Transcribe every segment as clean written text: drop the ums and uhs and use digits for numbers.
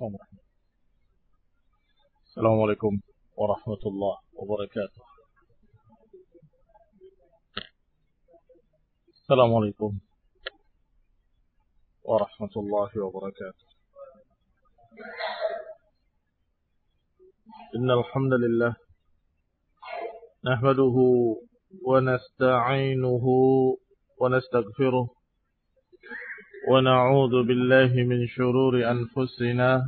Assalamualaikum warahmatullahi wabarakatuh. Assalamualaikum warahmatullahi wabarakatuh. Innal hamdalillah nahmaduhu wa nasta'inuhu wa nastaghfiruh wa na'udzu billahi min shururi anfusina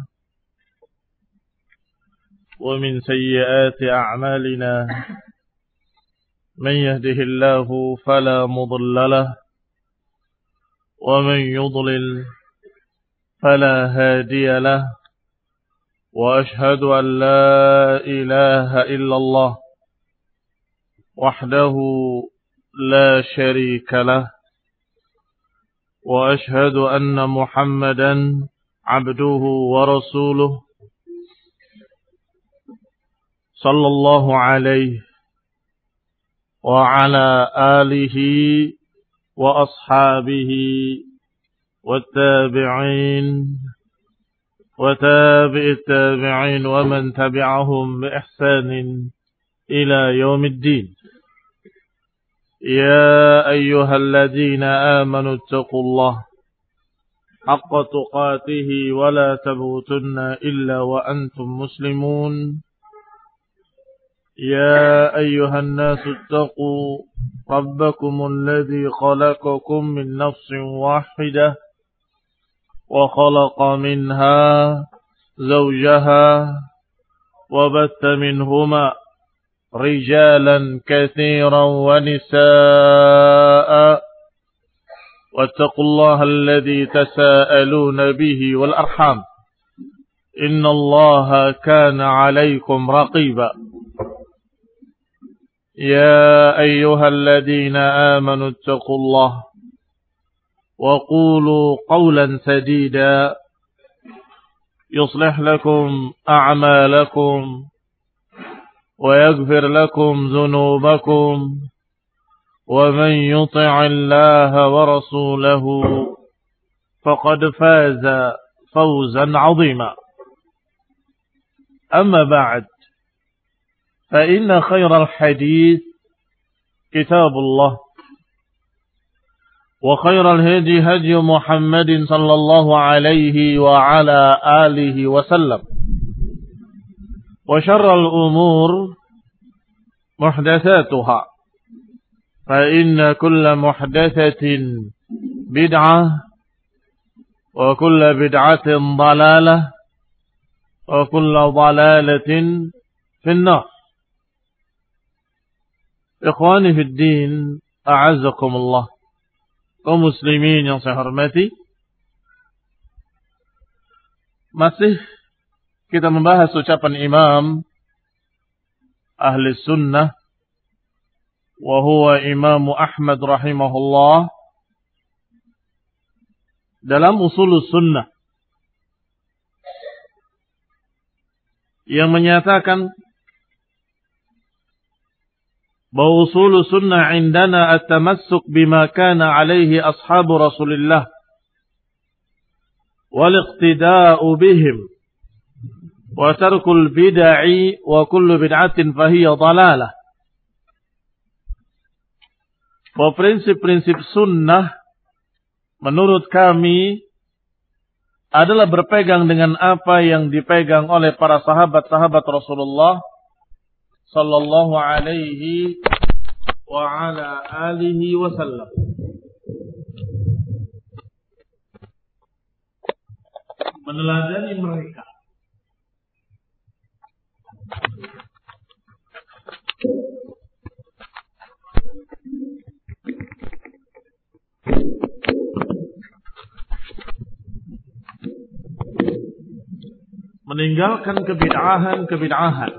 wa min sayyiati a'malina. Man yahdihillahu fala mudilla lahu wa man yudlil fala hadiya lahu. Wa ashhadu an la ilaha illallah wahdahu la syarika lahu wa ashhadu anna Muhammadan abduhu wa rasuluh sallallahu alaihi wa ala alihi wa ashabihi wa tabi'in wa tabi'it tabi'in wa man tabi'ahum bi ihsanin ila yaumiddin. Ya ayyuhalladzina amanu taqullaha haqqa tuqatih wa la tamutunna illa wa antum muslimun. Ya ayyuhan nasu taqu rabbakumul ladzi khalaqakum min nafsin wahidah wa khalaqa minha zawjaha wa batha minhuma rijalan katsiran wa nisaa'a wattaqullaha alladzi tasaaluna bihi wal arham innallaha kana 'alaykum raqiba. Ya ayyuhalladzina amanu taqullaha wa qulu qawlan sadida yuslih lakum a'malakum ويغفر لكم ذنوبكم ومن يطع الله ورسوله فقد فاز فوزا عظيما. أما بعد فإن خير الحديث كتاب الله وخير الهدي هدي محمد صلى الله عليه وعلى آله وسلم وشر الأمور محدثاتها فإن كل محدثة بدعة وكل بدعة ضلالة وكل ضلالة في النار. إخواني في الدين أعزكم الله. kaum muslimin yang saya hormati, masih kita membahas ucapan Imam Ahli Sunnah wa huwa Imam Ahmad rahimahullah dalam Ushulus Sunnah yang menyatakan bahwa Ushulus Sunnah indana at-tamassuk bima kana alaihi ashabu Rasulillah wal iqtida'u bihim wa tarkul bid'i wa kullu bid'atin fahiya dhalalah. Bahwa prinsip-prinsip sunnah menurut kami adalah berpegang dengan apa yang dipegang oleh para sahabat-sahabat Rasulullah sallallahu alaihi wa ala alihi wasallam. Meneladani mereka. Meninggalkan kebid'ahan.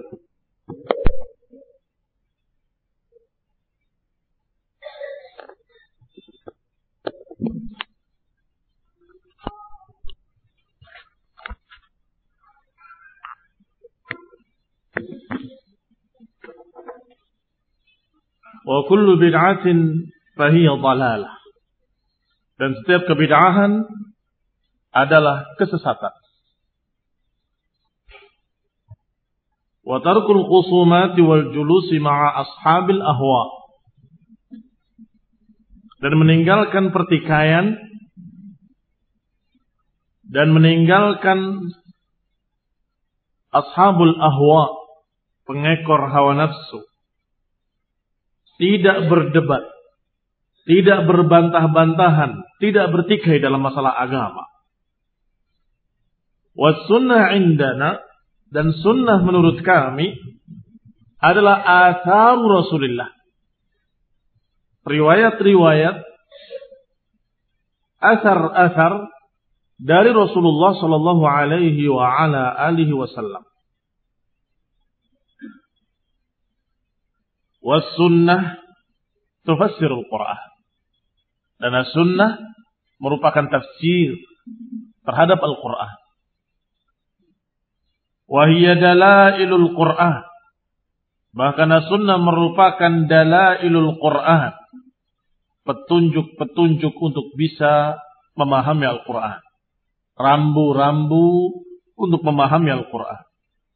Wa kullu bid'atin fahiya dhalalah. Dan setiap kebid'ahan adalah kesesatan. wa tarkul khusumati wal julusi ma'a ashabil ahwa, dan meninggalkan pertikaian dan meninggalkan ashabul ahwa, pengekor hawa nafsu, tidak berdebat, tidak berbantah-bantahan, tidak bertikai dalam masalah agama. Was sunnah indana, dan sunnah menurut kami adalah athar Rasulullah, riwayat-riwayat, asar-asar dari Rasulullah sallallahu alaihi wa ala alihi wasallam. Was sunnah tufassirul Qur'an, dan as-sunnah merupakan tafsir terhadap Al-Qur'an. Wa hiya dalailul Qur'an, bahkan as-sunnah merupakan dalailul Qur'an, petunjuk-petunjuk untuk bisa memahami Al-Qur'an, rambu-rambu untuk memahami Al-Qur'an.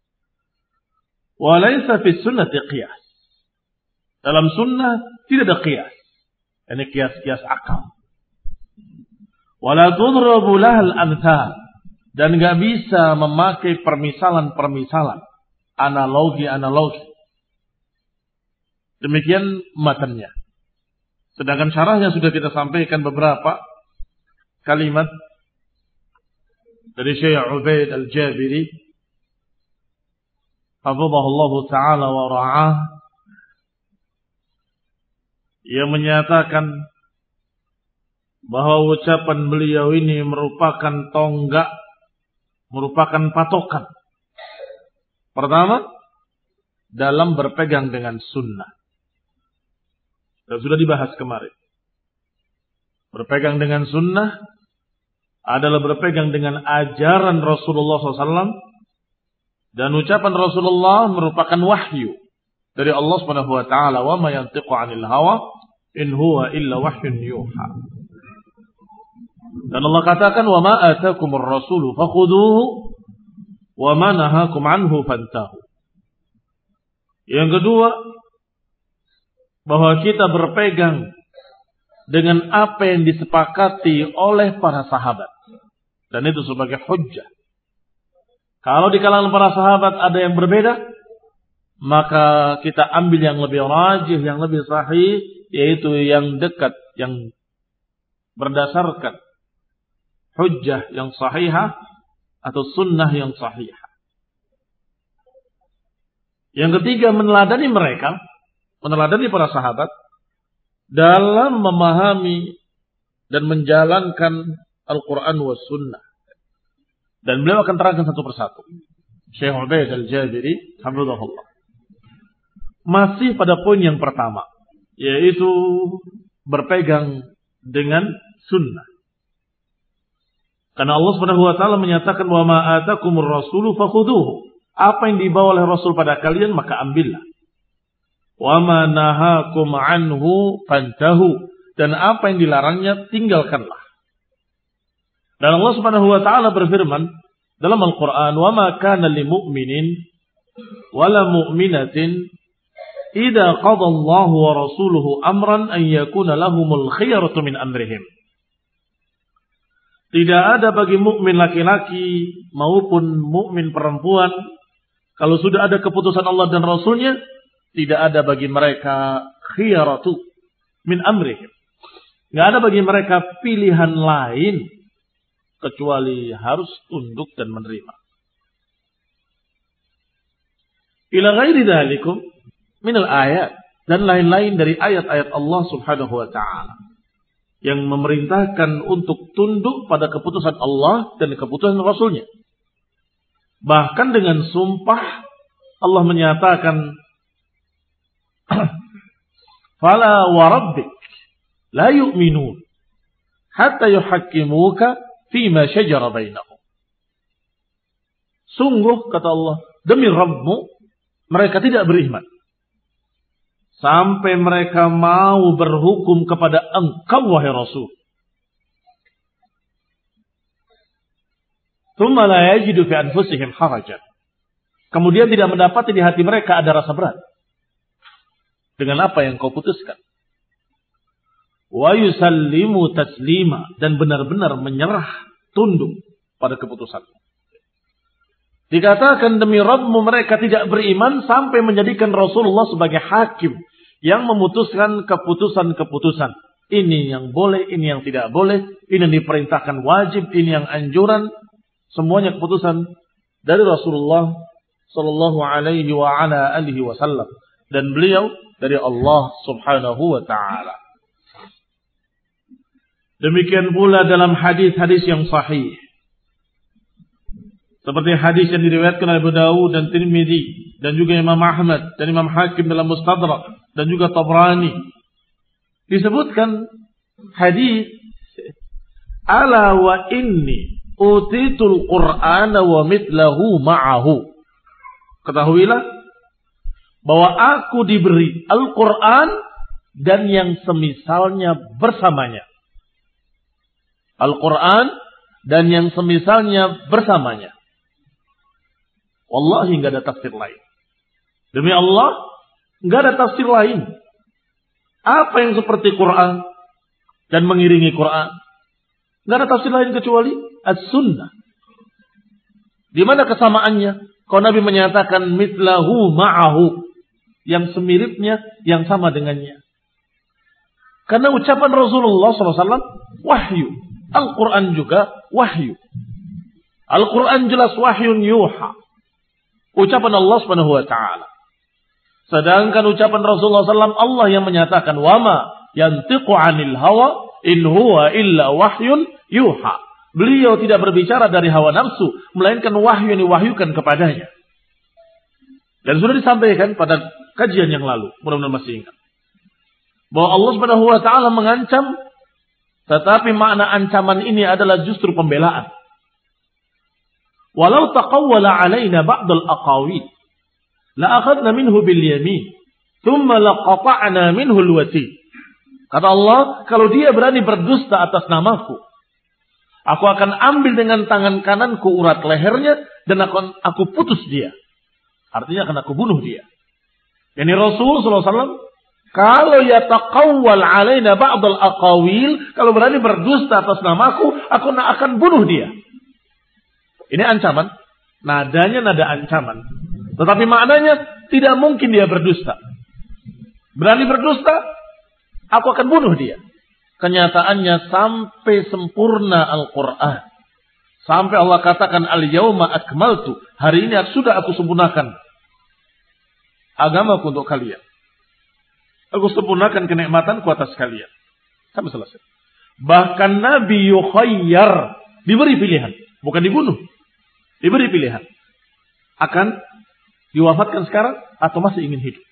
Wa laysa fi sunnati qiyas, dalam sunnah tidak ada qiyas, ini qiyas akal. Wa la tudrabu lahal amthal, dan enggak bisa memakai permisalan-permisalan, analogi-analogi. Demikian matanya. Sedangkan syarahnya sudah kita sampaikan beberapa kalimat dari Syekh Ubaid Al-Jabiri, hafizahullah ta'ala wa ra'ah, yang menyatakan bahwa ucapan beliau ini merupakan tonggak, merupakan patokan. Pertama, dalam berpegang dengan sunnah. Dan sudah dibahas kemarin. Berpegang dengan sunnah adalah berpegang dengan ajaran Rasulullah SAW. Dan ucapan Rasulullah merupakan wahyu dari Allah Subhanahu wa taala, wa ma yantiqu 'anil hawa in huwa illa wahyun yuha. Dan Allah katakan, wa ma atakumur rasulu fakhuduhu wa ma nahakum anhu fantahu. Yang kedua, bahwa kita berpegang dengan apa yang disepakati oleh para sahabat, dan itu sebagai hujjah. Kalau di kalangan para sahabat ada yang berbeda, maka kita ambil yang lebih rajih, yang lebih sahih, yaitu yang dekat, yang berdasarkan hujjah yang sahihah atau sunnah yang sahihah. Yang ketiga, meneladani mereka, meneladani para sahabat dalam memahami dan menjalankan Al-Quran wa sunnah. Dan beliau akan terangkan satu persatu. Syekh Ubaid Al-Jabiri, hafizahullah, masih pada poin yang pertama, yaitu berpegang dengan sunnah. Karena Allah Subhanahu wa taala menyatakan, wa ma atakumur rasulu fakhuduhu. Apa yang dibawa oleh Rasul pada kalian maka ambillah. Wa ma nahakum anhu fantahu. Dan apa yang dilarangnya tinggalkanlah. Dan Allah Subhanahu wa taala berfirman dalam Al-Qur'an, wa ma kana lil mu'minin wala mu'minatin idza qada Allahu wa rasuluhu amran an yakuna lahumul khiyaratu min amrihim. Tidak ada bagi mukmin laki-laki maupun mukmin perempuan, kalau sudah ada keputusan Allah dan Rasulnya, tidak ada bagi mereka khiyaratu min amrihim. Tidak ada bagi mereka pilihan lain kecuali harus tunduk dan menerima. Ila ghairi dzalikum minal ayat, dan lain-lain dari ayat-ayat Allah Subhanahu wa taala yang memerintahkan untuk tunduk pada keputusan Allah dan keputusan Rasulnya. Bahkan dengan sumpah Allah menyatakan, fala wa rabbik la yu'minun hatta yuhakkimuka fima syajara bainahum. Sungguh, kata Allah, demi Rabbmu, mereka tidak beriman sampai mereka mau berhukum kepada engkau, wahai Rasul. Thumma la yajidu fi anfusihim harajan. kemudian tidak mendapati di hati mereka ada rasa berat dengan apa yang kau putuskan. Wa yusallimu taslima, dan benar-benar menyerah tunduk pada keputusanmu. Dikatakan demi Rabbmu mereka tidak beriman sampai menjadikan Rasulullah sebagai hakim yang memutuskan keputusan-keputusan. Ini yang boleh, ini yang tidak boleh, ini yang diperintahkan wajib, ini yang anjuran. Semuanya keputusan dari Rasulullah sallallahu alaihi wa ala alihi wasallam, dan beliau dari Allah Subhanahu wa taala. Demikian pula dalam hadis-hadis yang sahih, seperti hadis yang diriwayatkan oleh Abu Dawud dan Tirmidzi dan juga Imam Ahmad dan Imam Hakim dalam Mustadrak dan juga Tabrani, disebutkan hadis ala wa inni utitul Qur'ana wa mithlahu ma'ahu. Ketahuilah bahwa aku diberi Al-Quran dan yang semisalnya bersamanya. Al-Quran dan yang semisalnya bersamanya. Wallahi enggak ada tafsir lain. Demi Allah, enggak ada tafsir lain. Apa yang seperti Quran dan mengiringi Quran? Enggak ada tafsir lain kecuali As-Sunnah. Di mana kesamaannya? Kalau Nabi menyatakan mithlahu ma'ahu, yang semiripnya, yang sama dengannya. Karena ucapan Rasulullah SAW wahyu. Al-Quran juga wahyu. Al-Quran jelas wahyun yuha. Ucapan Allah Subhanahu wa taala. Sedangkan ucapan Rasulullah SAW Allah yang menyatakan wama yantiqu 'anil hawa in huwa illa wahyun yuha. Beliau tidak berbicara dari hawa nafsu, melainkan wahyu yang diwahyukan kepadanya. Dan sudah disampaikan pada kajian yang lalu, mudah-mudahan masih ingat, bahwa Allah Subhanahu wa taala mengancam, tetapi makna ancaman ini adalah justru pembelaan. Walau taqawwala 'alaina ba'dal aqawil la akhadna minhu bil yamin thumma laqata'na minhu al watin. Kata Allah, kalau dia berani berdusta atas namaku, aku akan ambil dengan tangan kananku urat lehernya dan aku putus dia. Artinya akan aku bunuh dia. Yani Rasul sallallahu alaihi wasallam kalau yataqawwal alaina ba'dal aqawil, kalau berani berdusta atas namaku, aku akan bunuh dia. Ini ancaman, nadanya nada ancaman. Tetapi maknanya tidak mungkin dia berdusta. Berani berdusta, aku akan bunuh dia. Kenyataannya sampai sempurna Al-Quran. Sampai Allah katakan al-yawma akmaltu. Hari ini sudah aku sempurnakan agamaku untuk kalian. Aku sempurnakan kenikmatanku atas kalian. Sampai selesai. Bahkan Nabi yukhayyar, diberi pilihan. Bukan dibunuh. Diberi pilihan. Akan diwafatkan sekarang atau masih ingin hidup.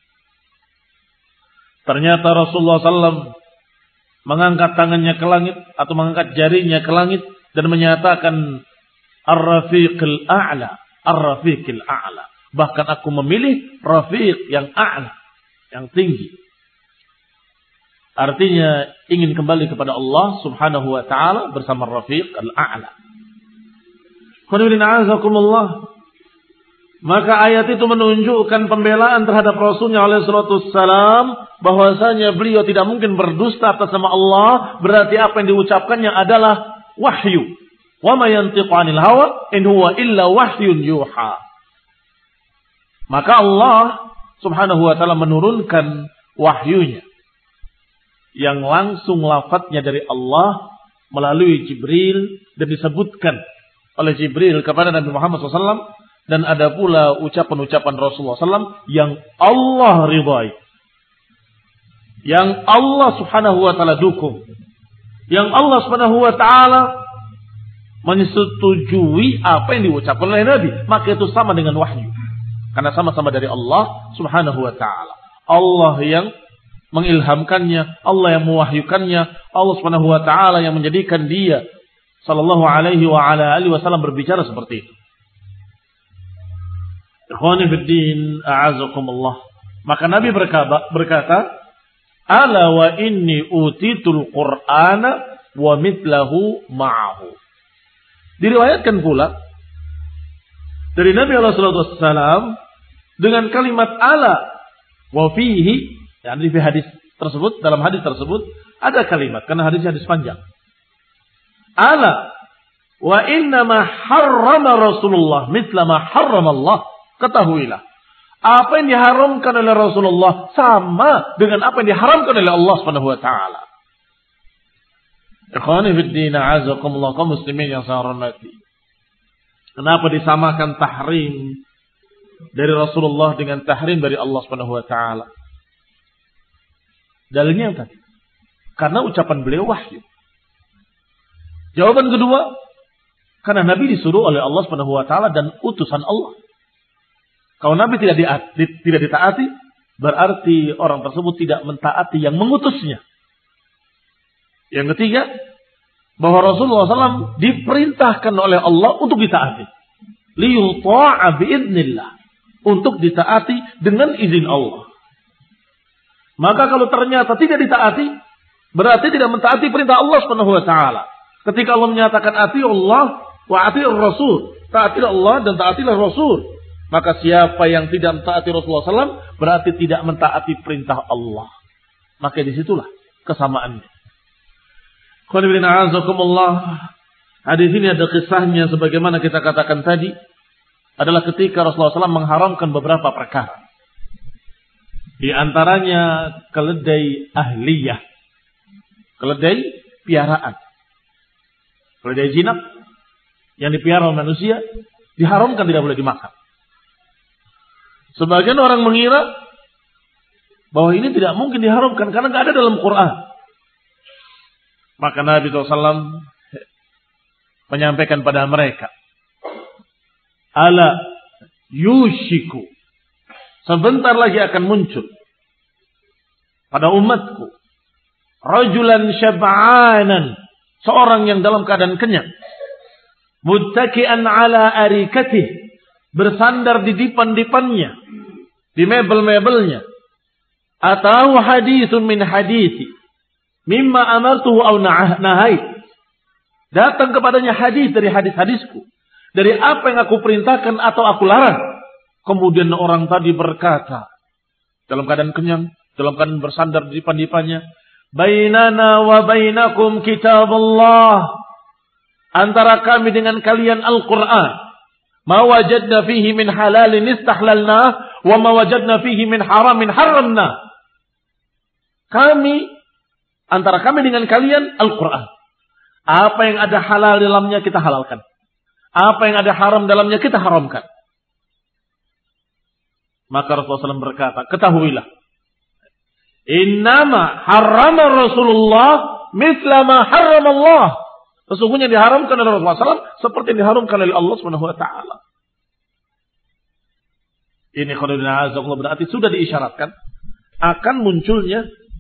Ternyata Rasulullah SAW mengangkat tangannya ke langit atau mengangkat jarinya ke langit dan menyatakan Ar-Rafiqil A'la, Ar-Rafiqil A'la. Bahkan aku memilih Rafiq yang a'la, yang tinggi. Artinya ingin kembali kepada Allah Subhanahu wa taala bersama Rafiq al-A'la. Maka ayat itu menunjukkan pembelaan terhadap Rasulnya alaihi salatu wassalam, bahwasanya beliau tidak mungkin berdusta atas nama Allah, berarti apa yang diucapkannya adalah wahyu. Wa ma yantiqu 'anil hawa in huwa illa wahyun yuha. Maka Allah Subhanahu wa taala menurunkan wahyunya yang langsung lafadznya dari Allah melalui Jibril dan disebutkan oleh Jibril kepada Nabi Muhammad SAW, dan ada pula ucapan-ucapan Rasulullah SAW yang Allah ridhai, yang Allah Subhanahu wa taala dukung, yang Allah Subhanahu wa taala menyetujui apa yang diucapkan oleh Nabi, maka itu sama dengan wahyu. Karena sama-sama dari Allah Subhanahu wa taala. Allah yang mengilhamkannya, Allah yang mewahyukannya, Allah Subhanahu wa taala yang menjadikan dia sallallahu alaihi wa ala alihi wasallam berbicara seperti itu. Ikhwani fid din, a'azakumullah. Maka Nabi berkata, "Ala wa inni utitul Qur'ana wa mithlahu ma'ahu." Diriwayatkan pula dari Nabi SAW dengan kalimat ala wa fihi, yani di hadis tersebut, dalam hadis tersebut ada kalimat karena hadisnya hadis panjang. Ala wa innama harrama Rasulullah mithla ma harrama Allah. Ketahuilah, apa yang diharamkan oleh Rasulullah sama dengan apa yang diharamkan oleh Allah Subhanahu wa taala. Ikhwani fid din, a'azakumullah, kaum muslimin yang saya hormati. Kenapa disamakan tahrim dari Rasulullah dengan tahrim dari Allah Subhanahu wa taala? Dalilnya yang tadi. Karena ucapan beliau wahyu. Jawaban kedua, karena Nabi disuruh oleh Allah Subhanahu wa taala dan utusan Allah. Kalau Nabi tidak ditaati, berarti orang tersebut tidak mentaati yang mengutusnya. Yang ketiga, bahwa Rasulullah SAW diperintahkan oleh Allah untuk ditaati. Liyuta'a bi'idnillah. Untuk ditaati dengan izin Allah. Maka kalau ternyata tidak ditaati, berarti tidak mentaati perintah Allah Subhanahu wa taala. Ketika Allah menyatakan ati Allah wa ati Rasul, taatilah Allah dan taatilah Rasul. Maka siapa yang tidak mentaati Rasulullah SAW berarti tidak mentaati perintah Allah. Maka disitulah kesamaannya. Hadis ini ada kisahnya sebagaimana kita katakan tadi, adalah ketika Rasulullah SAW mengharamkan beberapa perkara. Di antaranya keledai ahliyah, keledai piaraan, keledai jinak yang dipiara oleh manusia diharamkan, tidak boleh dimakan. Sebagian orang mengira bahwa ini tidak mungkin diharamkan karena tidak ada dalam Quran. Maka Nabi SAW menyampaikan pada mereka, ala yushiku, sebentar lagi akan muncul pada umatku rajulan syab'anan, seorang yang dalam keadaan kenyang, muttaki'an ala arikatih, bersandar di dipan-dipannya, di mebel-mebelnya, atau hadithun min hadithi mimma amartuhu aw nahai, datang kepadanya hadis dari hadis-hadisku, dari apa yang aku perintahkan atau aku larang. Kemudian orang tadi berkata dalam keadaan kenyang, dalam keadaan bersandar di dipan-dipannya, bainana wa bainakum kitabullah, antara kami dengan kalian Al-Quran. Ma wajadna fihi min halalin istahlalna wa ma wajadna fihi min haramin haramna. Antara kami dengan kalian Al-Quran. Apa yang ada halal dalamnya kita halalkan. Apa yang ada haram dalamnya kita haramkan. Maka Rasulullah SAW berkata, ketahuilah, innama harrama Rasulullah mithla ma harrama Allah. Sesungguhnya diharamkan oleh Rasulullah SAW seperti yang diharamkan oleh Allah Subhanahu wa taala. Ini khairuddin azzakullah, berarti sudah diisyaratkan akan munculnya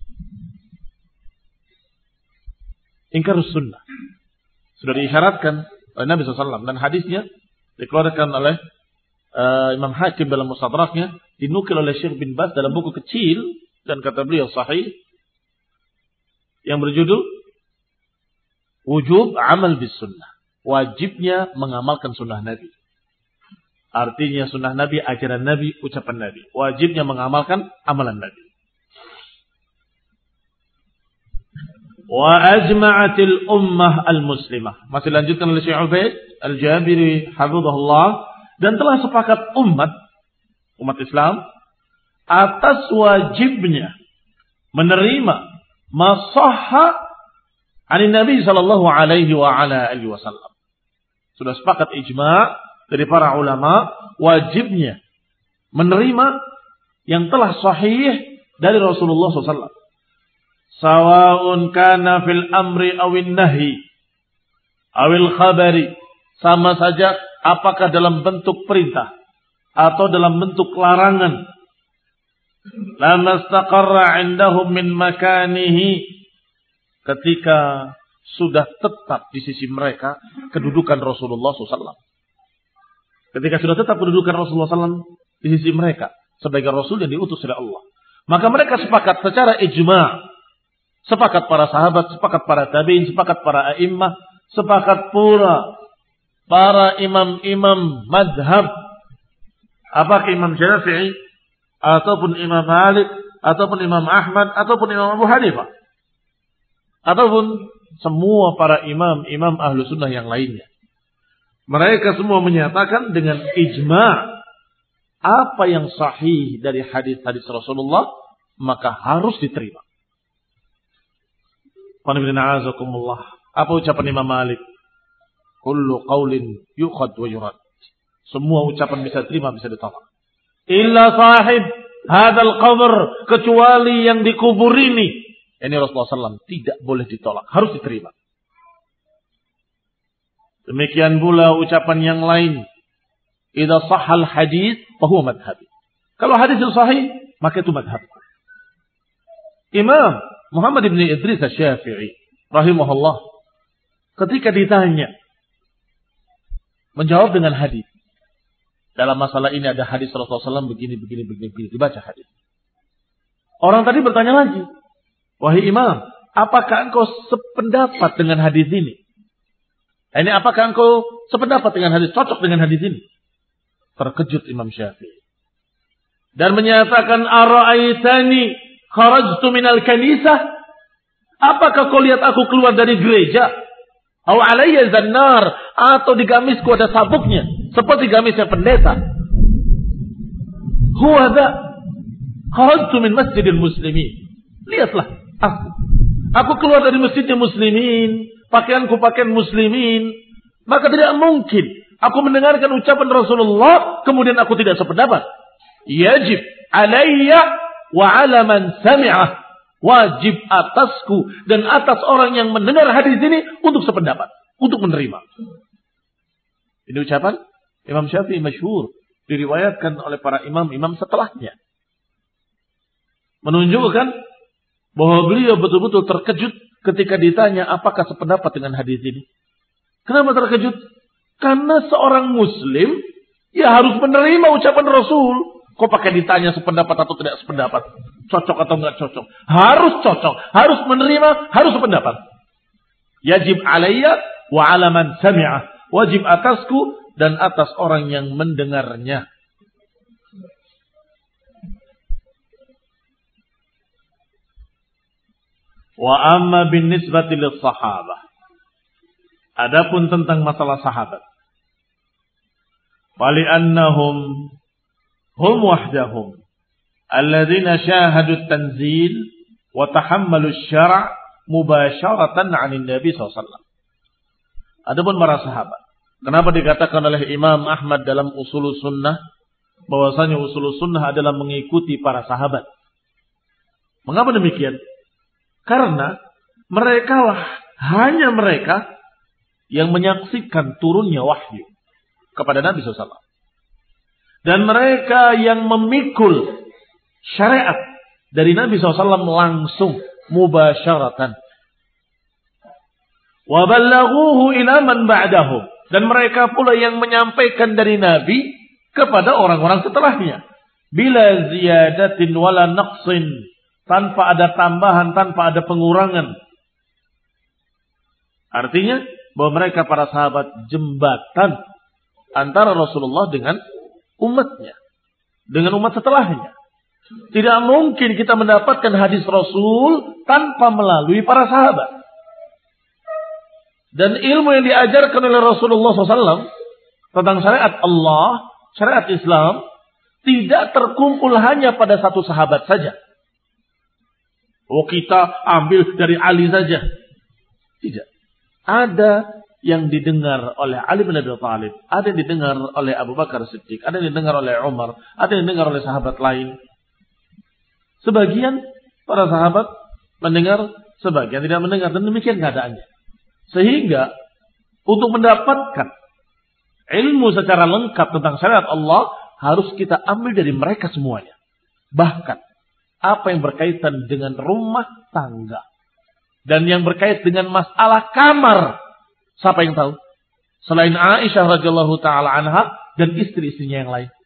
ingkar sunnah. Sudah diisyaratkan oleh Nabi SAW. Dan hadisnya dikeluarkan oleh Imam Hakim dalam Mustadraknya, dinukil oleh Syekh bin Baz dalam buku kecil, dan kata beliau sahih, yang berjudul Wujub Amal bis Sunnah. Wajibnya mengamalkan sunnah Nabi. Artinya sunnah Nabi, ajaran Nabi, ucapan Nabi. Wajibnya mengamalkan amalan Nabi. Wa ajma'atil ummah al-muslimah. Masih lanjutkan oleh Syekh Ubaid al-Jabiri hafizahullah, dan telah sepakat umat Islam atas wajibnya menerima masahha ani Nabi sallallahu alaihi wa ala alihi wasallam. Sudah sepakat ijma' dari para ulama wajibnya menerima yang telah sahih dari Rasulullah SAW. Sawa'un kana fil amri awin nahi awil khabari, sama saja apakah dalam bentuk perintah atau dalam bentuk larangan. Lama istaqarra indahum min makanihi, ketika sudah tetap di sisi mereka kedudukan Rasulullah SAW. Ketika sudah tetap kedudukan Rasulullah SAW di sisi mereka sebagai Rasul yang diutus oleh Allah, maka mereka sepakat secara ijma'. Sepakat para sahabat, sepakat para tabi'in, sepakat para a'immah, sepakat pula para imam-imam madhab Apakah Imam Syafi'i ataupun Imam Malik ataupun Imam Ahmad ataupun Imam Abu Hanifah ataupun semua para imam ahlu sunnah yang lainnya. Mereka semua menyatakan dengan ijma' apa yang sahih dari hadis-hadis Rasulullah maka harus diterima. Apa ucapan Imam Malik? Kullu qaulin yukhad wa yurad. Semua ucapan bisa terima, bisa ditolak. Illa sahib hadzal qabr, kecuali yang dikubur ini. Ini Rasulullah SAW tidak boleh ditolak, harus diterima. Demikian pula ucapan yang lain. Idza sahhal hadis fa huwa madhhabi. Kalau hadis itu sahih, maka itu madhabku. Imam Muhammad bin Idris Asy-Syafi'i rahimahullah ketika ditanya menjawab dengan hadis. Dalam masalah ini ada hadis Rasulullah SAW begini dibaca hadis. Orang tadi bertanya lagi, wahai Imam, apakah engkau sependapat dengan hadis ini? Ini apakah engkau sependapat dengan hadis, cocok dengan hadis ini? Terkejut Imam Syafi'i dan menyatakan, ara'aitani kharajtu minal kanisah? Apakah kau lihat aku keluar dari gereja? Au alayya zannar, atau di gamisku ada sabuknya seperti gamisnya pendeta? Huwa dha kharajtu min masjidil muslimin. Lihatlah aku keluar dari masjidnya muslimin, pakaianku pakaian muslimin, maka tidak mungkin aku mendengarkan ucapan Rasulullah kemudian aku tidak sependapat. Yajib alayya wa ala man sami'ah, wajib atasku dan atas orang yang mendengar hadis ini untuk sependapat, untuk menerima. Ini ucapan Imam Syafi'i masyhur, diriwayatkan oleh para imam-imam setelahnya. Menunjukkan bahwa beliau betul-betul terkejut ketika ditanya apakah sependapat dengan hadis ini. Kenapa terkejut? Karena seorang muslim ya harus menerima ucapan Rasul. Kok pakai ditanya sependapat atau tidak sependapat? Cocok atau enggak cocok? Harus cocok, harus menerima, harus sependapat. Yajib alayya wa ala man sami'ah. Wajib atasku dan atas orang yang mendengarnya. Wa amma bin nisbati lis sahabah. Adapun tentang masalah sahabat. Fali annahum hum wahdahum alladzina syahadu at-tanzil wa tahammalu asy-syara' mubasharatan 'anil Nabi SAW. Adapun para sahabat. Kenapa dikatakan oleh Imam Ahmad dalam Ushulus Sunnah bahwasanya Ushulus Sunnah adalah mengikuti para sahabat? Mengapa demikian? Karena hanya mereka yang menyaksikan turunnya wahyu kepada Nabi SAW. Dan mereka yang memikul syariat dari Nabi SAW langsung mubasyaratan. Wa ballaghuhu ila man ba'dahum. Dan mereka pula yang menyampaikan dari Nabi kepada orang-orang setelahnya. Bila ziyadatin wala naqsin. Tanpa ada tambahan, tanpa ada pengurangan. Artinya bahwa mereka para sahabat jembatan antara Rasulullah dengan umatnya, dengan umat setelahnya. Tidak mungkin kita mendapatkan hadis Rasul tanpa melalui para sahabat. Dan ilmu yang diajarkan oleh Rasulullah SAW tentang syariat Allah, syariat Islam, tidak terkumpul hanya pada satu sahabat saja. Oh, kita ambil dari Ali saja. Tidak. Ada yang didengar oleh Ali bin Abi Thalib, ada yang didengar oleh Abu Bakar Siddiq, ada yang didengar oleh Umar, ada yang didengar oleh sahabat lain. Sebagian para sahabat mendengar, sebagian tidak mendengar, dan demikian keadaannya. Sehingga untuk mendapatkan ilmu secara lengkap tentang syariat Allah harus kita ambil dari mereka semuanya. Bahkan apa yang berkaitan dengan rumah tangga dan yang berkait dengan masalah kamar, siapa yang tahu? Selain Aisyah radhiyallahu taala anha dan istri-istrinya yang lain.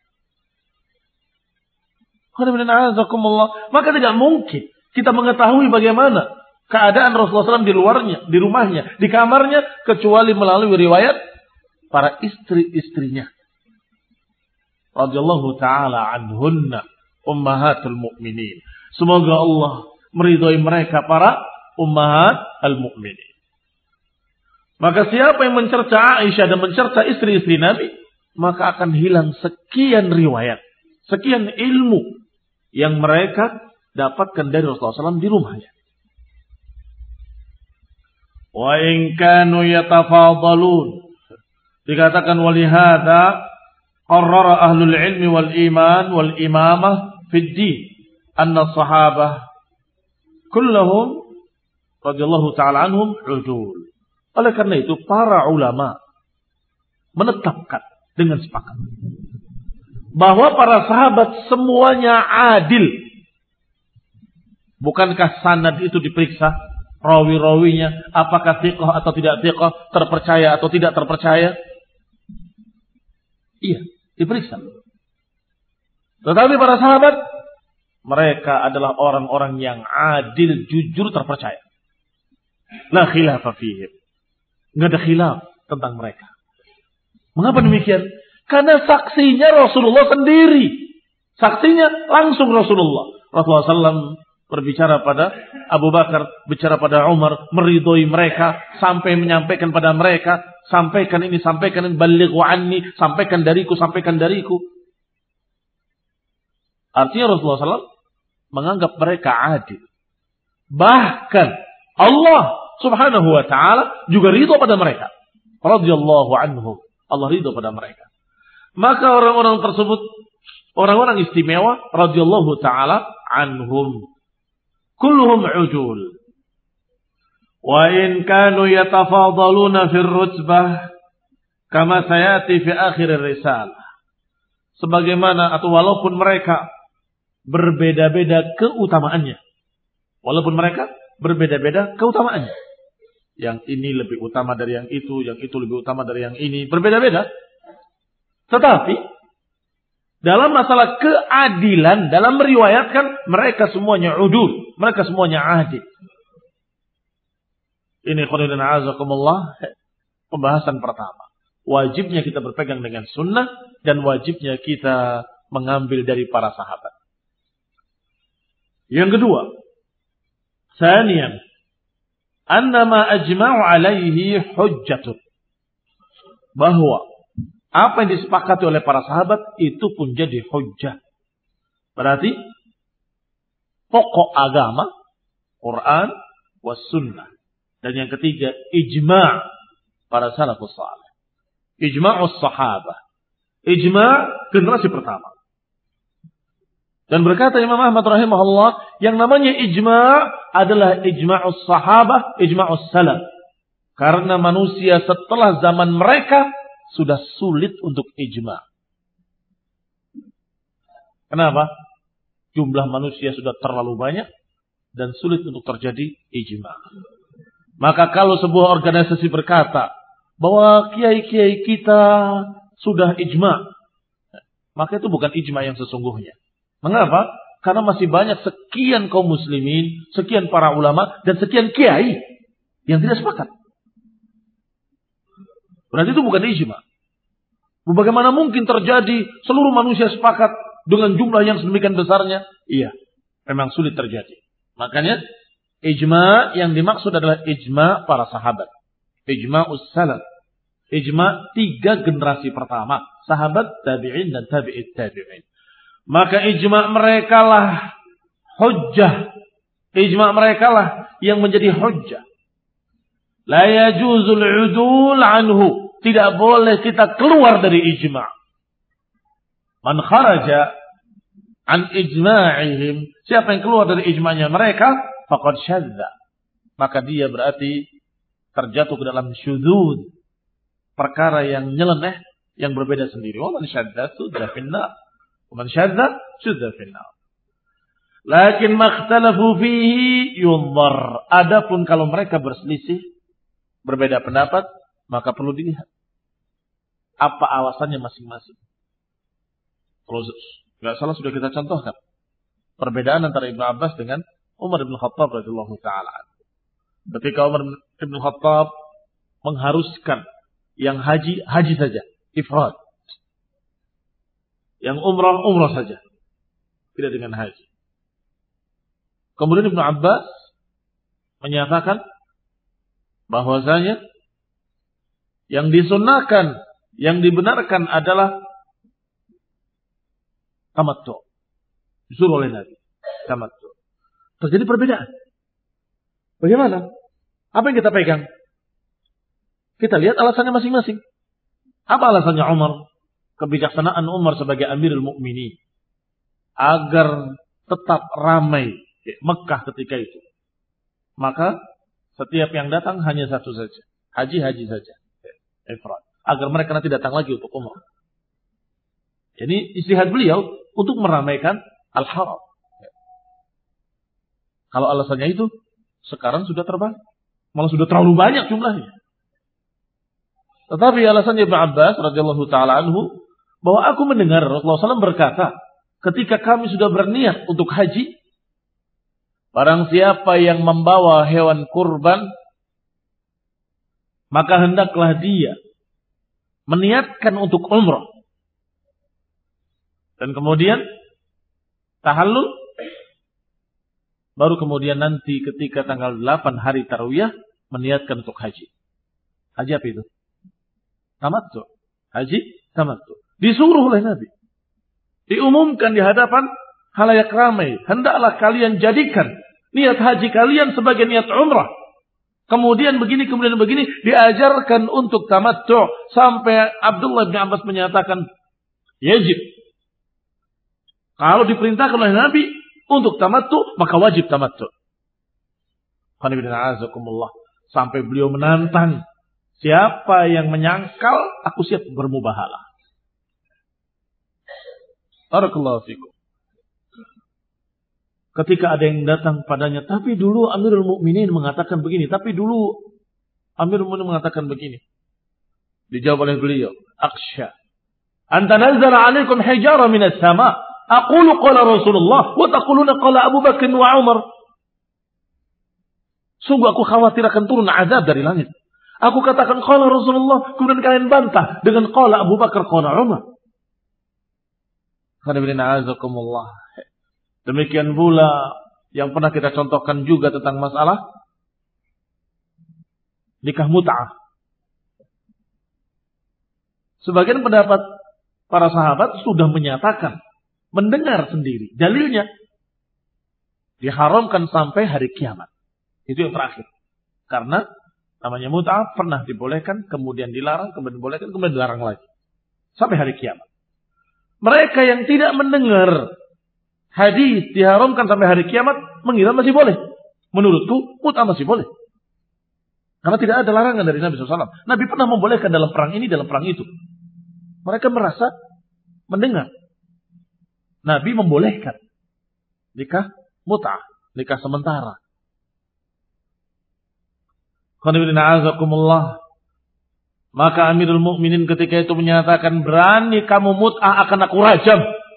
Maka tidak mungkin kita mengetahui bagaimana keadaan Rasulullah SAW di luarnya, di rumahnya, di kamarnya, kecuali melalui riwayat para istri-istrinya. radhiyallahu taala anhunna ummahatul mukminin. Semoga Allah meridhai mereka para ummahat al-mukminin. Maka siapa yang mencerca Aisyah dan mencerca istri-istri Nabi, maka akan hilang sekian riwayat, sekian ilmu yang mereka dapatkan dari Rasulullah SAW di rumahnya. Wa in kanu yatafadalun. Dikatakan walihada qarrara ahlul ilmi wal iman wal imamah fid din anna sahabah kulluhum radhiyallahu ta'ala anhum udul. Oleh karena itu para ulama menetapkan dengan sepakat bahwa para sahabat semuanya adil. Bukankah sanad itu diperiksa? Rawi-rawinya apakah thiqah atau tidak thiqah, terpercaya atau tidak terpercaya? Iya, diperiksa. Tetapi para sahabat, mereka adalah orang-orang yang adil, jujur, terpercaya. La khilafa fihim. Nggak ada khilaf tentang mereka. Mengapa demikian? Karena saksinya Rasulullah sendiri. Saksinya langsung Rasulullah. Rasulullah SAW berbicara pada Abu Bakar, bicara pada Umar, meridhoi mereka, sampai menyampaikan pada mereka, sampaikan ini, balighu anni, sampaikan dariku. Artinya Rasulullah SAW menganggap mereka adil. Bahkan Allah Subhanahu wa ta'ala juga ridho pada mereka. Radhiyallahu anhum. Allah ridho pada mereka. Maka orang-orang tersebut, orang-orang istimewa, radhiyallahu ta'ala anhum. Kulluhum ujul. Wa in kanu yatafadaluna fil rutbah kama sayati fi akhir risalah. Sebagaimana atau walaupun mereka berbeda-beda keutamaannya. Walaupun mereka berbeda-beda keutamaannya. Yang ini lebih utama dari yang itu lebih utama dari yang ini, berbeda-beda. Tetapi dalam masalah keadilan, dalam meriwayatkan, mereka semuanya udul, mereka semuanya adil. Ini khairan azakumullah, pembahasan pertama. Wajibnya kita berpegang dengan sunnah dan wajibnya kita mengambil dari para sahabat. Yang kedua, tsaniyan, annama ajma'u alaihi hujjatun. Bahwa apa yang disepakati oleh para sahabat itu pun jadi hujjah. Berarti pokok agama Quran was sunnah. Dan yang ketiga ijma' para salafus salih. Ijma'us sahabah. Ijma' generasi pertama. Dan berkata Imam Ahmad rahimahullah, yang namanya ijma' adalah ijma'us sahabah, ijma'us salaf. Karena manusia setelah zaman mereka sudah sulit untuk ijma'. Kenapa? Jumlah manusia sudah terlalu banyak dan sulit untuk terjadi ijma'. Maka kalau sebuah organisasi berkata bahwa kiai-kiai kita sudah ijma', maka itu bukan ijma' yang sesungguhnya. Mengapa? Karena masih banyak sekian kaum muslimin, sekian para ulama, dan sekian kiai yang tidak sepakat. Berarti itu bukan ijma'. Bagaimana mungkin terjadi seluruh manusia sepakat dengan jumlah yang sedemikian besarnya? Iya, memang sulit terjadi. Makanya ijma' yang dimaksud adalah ijma' para sahabat. Ijma'us salaf. Ijma' 3 generasi pertama. Sahabat, tabi'in, dan tabi'it tabi'in. Maka ijma' mereka lah hujjah. Ijma' mereka lah yang menjadi hujjah. La yajuzul udul anhu. Tidak boleh kita keluar dari ijma'. Man kharaja an ijma'ihim. Siapa yang keluar dari ijma'nya mereka, faqad syadza. Maka dia berarti terjatuh ke dalam syudzud. Perkara yang nyeleneh, yang berbeda sendiri. Wa man syadza sudah finnar. Man syadza sudah finnar. Lakin makhtalafu fihi yunzar. Adapun kalau mereka berselisih, berbeda pendapat, maka perlu dilihat apa alasannya masing-masing. Kalau nggak salah sudah kita contohkan perbedaan antara Ibnu Abbas dengan Umar bin Khattab radhiyallahu taala. Ketika Umar bin Khattab mengharuskan yang haji saja, ifrad. Yang umrah saja. Tidak dengan haji. Kemudian Ibnu Abbas menyatakan bahwasanya yang disunnahkan, yang dibenarkan adalah tamattu. Disuruh oleh Nabi. Tamattu. Terjadi perbedaan. Bagaimana? Apa yang kita pegang? Kita lihat alasannya masing-masing. Apa alasannya Umar? Kebijaksanaan Umar sebagai Amirul Mukminin agar tetap ramai Mekah ketika itu. Maka setiap yang datang hanya satu saja. Haji saja. Ifrad. Agar mereka nanti datang lagi untuk umrah. Jadi istihad beliau untuk meramaikan Al-Haram. Kalau alasannya itu, sekarang sudah terbalik. Malah sudah terlalu banyak jumlahnya. Tetapi alasannya Ibnu Abbas radhiyallahu taala anhu bahwa aku mendengar Rasulullah SAW berkata, ketika kami sudah berniat untuk haji, barang siapa yang membawa hewan kurban, maka hendaklah dia meniatkan untuk umrah. Dan kemudian tahallul, baru kemudian nanti ketika tanggal 8 hari Tarwiyah meniatkan untuk haji. Haji apa itu? Tamattu. Haji tamattu. Disuruh oleh Nabi. Diumumkan di hadapan halayak ramai. Hendaklah kalian jadikan niat haji kalian sebagai niat umrah. Kemudian begini. Diajarkan untuk tamattu. Sampai Abdullah bin Abbas menyatakan, yajib. Kalau diperintahkan oleh Nabi untuk tamattu, maka wajib tamattu. Sampai beliau menantang. Siapa yang menyangkal, aku siap bermubahalah. Barakallahu fikum. Ketika ada yang datang padanya, tapi dulu Amirul Mukminin mengatakan begini, dijawab oleh beliau, aksya an tanazzala 'alaikum hijara minas sama', aqulu qala Rasulullah wa taquluna qala Abu Bakar wa Umar. Sungguh aku khawatir akan turun azab dari langit. Aku katakan qala Rasulullah, kemudian kalian bantah dengan qala Abu Bakar, qala Umar. Demikian pula yang pernah kita contohkan juga tentang masalah nikah mut'ah. Sebagian pendapat para sahabat sudah menyatakan, mendengar sendiri. Dalilnya diharamkan sampai hari kiamat. Itu yang terakhir. Karena namanya mut'ah pernah dibolehkan, kemudian dilarang, kemudian dibolehkan, kemudian dilarang lagi. Sampai hari kiamat. Mereka yang tidak mendengar hadis diharamkan sampai hari kiamat, mengira masih boleh. Menurutku, mut'ah masih boleh. Karena tidak ada larangan dari Nabi SAW. Nabi pernah membolehkan dalam perang ini, dalam perang itu. Mereka merasa mendengar. Nabi membolehkan nikah mut'ah, nikah sementara. Maka Amirul Mukminin ketika itu menyatakan, berani kamu mut'ah akan aku rajam.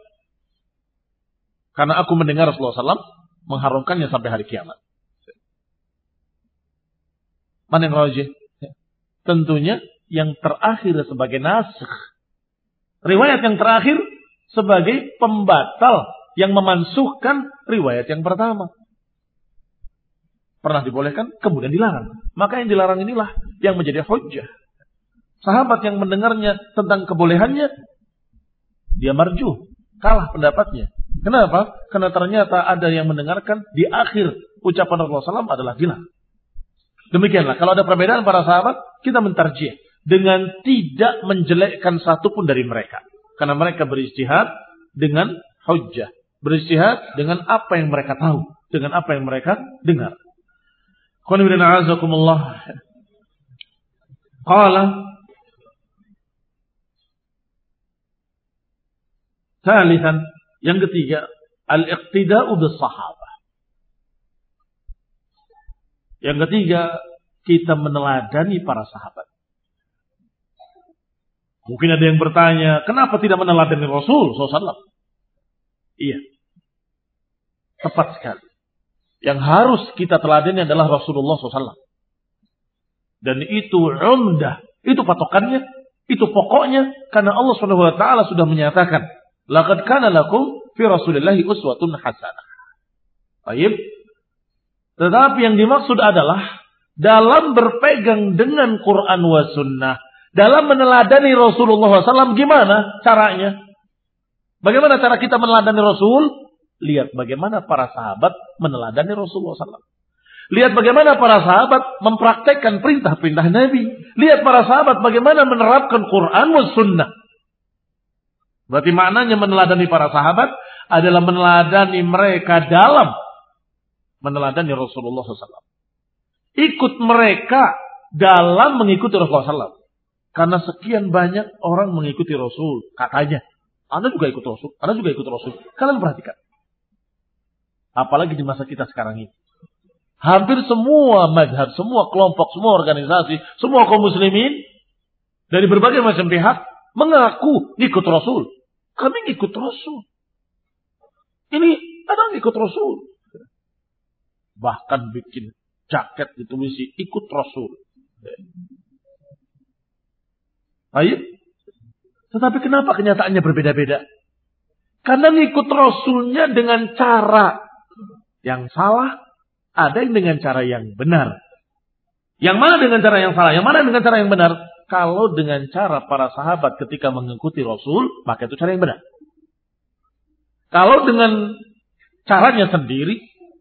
Karena aku mendengar Rasulullah SAW mengharamkannya sampai hari kiamat. Mana yang rajih? Tentunya yang terakhir sebagai nasikh. Riwayat yang terakhir sebagai pembatal yang memansuhkan riwayat yang pertama. Pernah dibolehkan, kemudian dilarang. Maka yang dilarang inilah yang menjadi hujjah. Sahabat yang mendengarnya tentang kebolehannya, dia marjuh, kalah pendapatnya. Kenapa? Karena ternyata ada yang mendengarkan di akhir ucapan Rasulullah SAW adalah dilarang. Demikianlah, kalau ada perbedaan para sahabat, kita mentarjih dengan tidak menjelekkan satupun dari mereka. Karena mereka berijtihad dengan hujjah. Berijtihad dengan apa yang mereka tahu. Dengan apa yang mereka dengar. Qala thalithan, yang ketiga, al-iqtida'u bis-sahabah. Yang ketiga, kita meneladani para sahabat. Mungkin ada yang bertanya, kenapa tidak meneladani Rasul SAW? Iya, tepat sekali. Yang harus kita teladani adalah Rasulullah SAW. Dan itu umdah, itu patokannya, itu pokoknya, karena Allah SWT sudah menyatakan Laqad kana lakum fi Rasulillahi uswatun hasanah. Baik. Tetapi yang dimaksud adalah dalam berpegang dengan Quran wa sunnah, dalam meneladani Rasulullah SAW, gimana caranya? Bagaimana cara kita meneladani Rasul? Lihat bagaimana para sahabat meneladani Rasulullah SAW. Lihat bagaimana para sahabat mempraktekkan perintah-perintah Nabi. Lihat para sahabat bagaimana menerapkan Quran wa sunnah. Berarti maknanya meneladani para sahabat adalah meneladani mereka dalam meneladani Rasulullah SAW. Ikut mereka dalam mengikuti Rasulullah SAW. Karena sekian banyak orang mengikuti Rasul. Katanya, Anda juga ikut Rasul, Anda juga ikut Rasul. Kalian perhatikan. Apalagi di masa kita sekarang ini. Hampir semua madhab, semua kelompok, semua organisasi, semua kaum muslimin dari berbagai macam pihak mengaku ikut Rasul. Kami ikut Rasul. Ini ada ikut Rasul. Bahkan bikin jaket ditulisi ikut Rasul. Ayo. Tetapi kenapa kenyataannya berbeda-beda? Karena ngikut Rasulnya dengan cara yang salah, ada yang dengan cara yang benar. Yang mana dengan cara yang salah? Yang mana dengan cara yang benar? Kalau dengan cara para sahabat ketika mengikuti Rasul, maka itu cara yang benar. Kalau dengan caranya sendiri,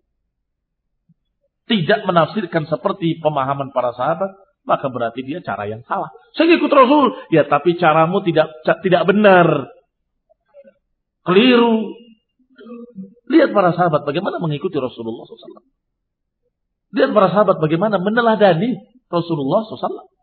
tidak menafsirkan seperti pemahaman para sahabat, maka berarti dia cara yang salah. Saya ikut Rasul, ya tapi caramu tidak benar. Keliru. Lihat para sahabat bagaimana mengikuti Rasulullah SAW. Lihat para sahabat bagaimana meneladani Rasulullah SAW.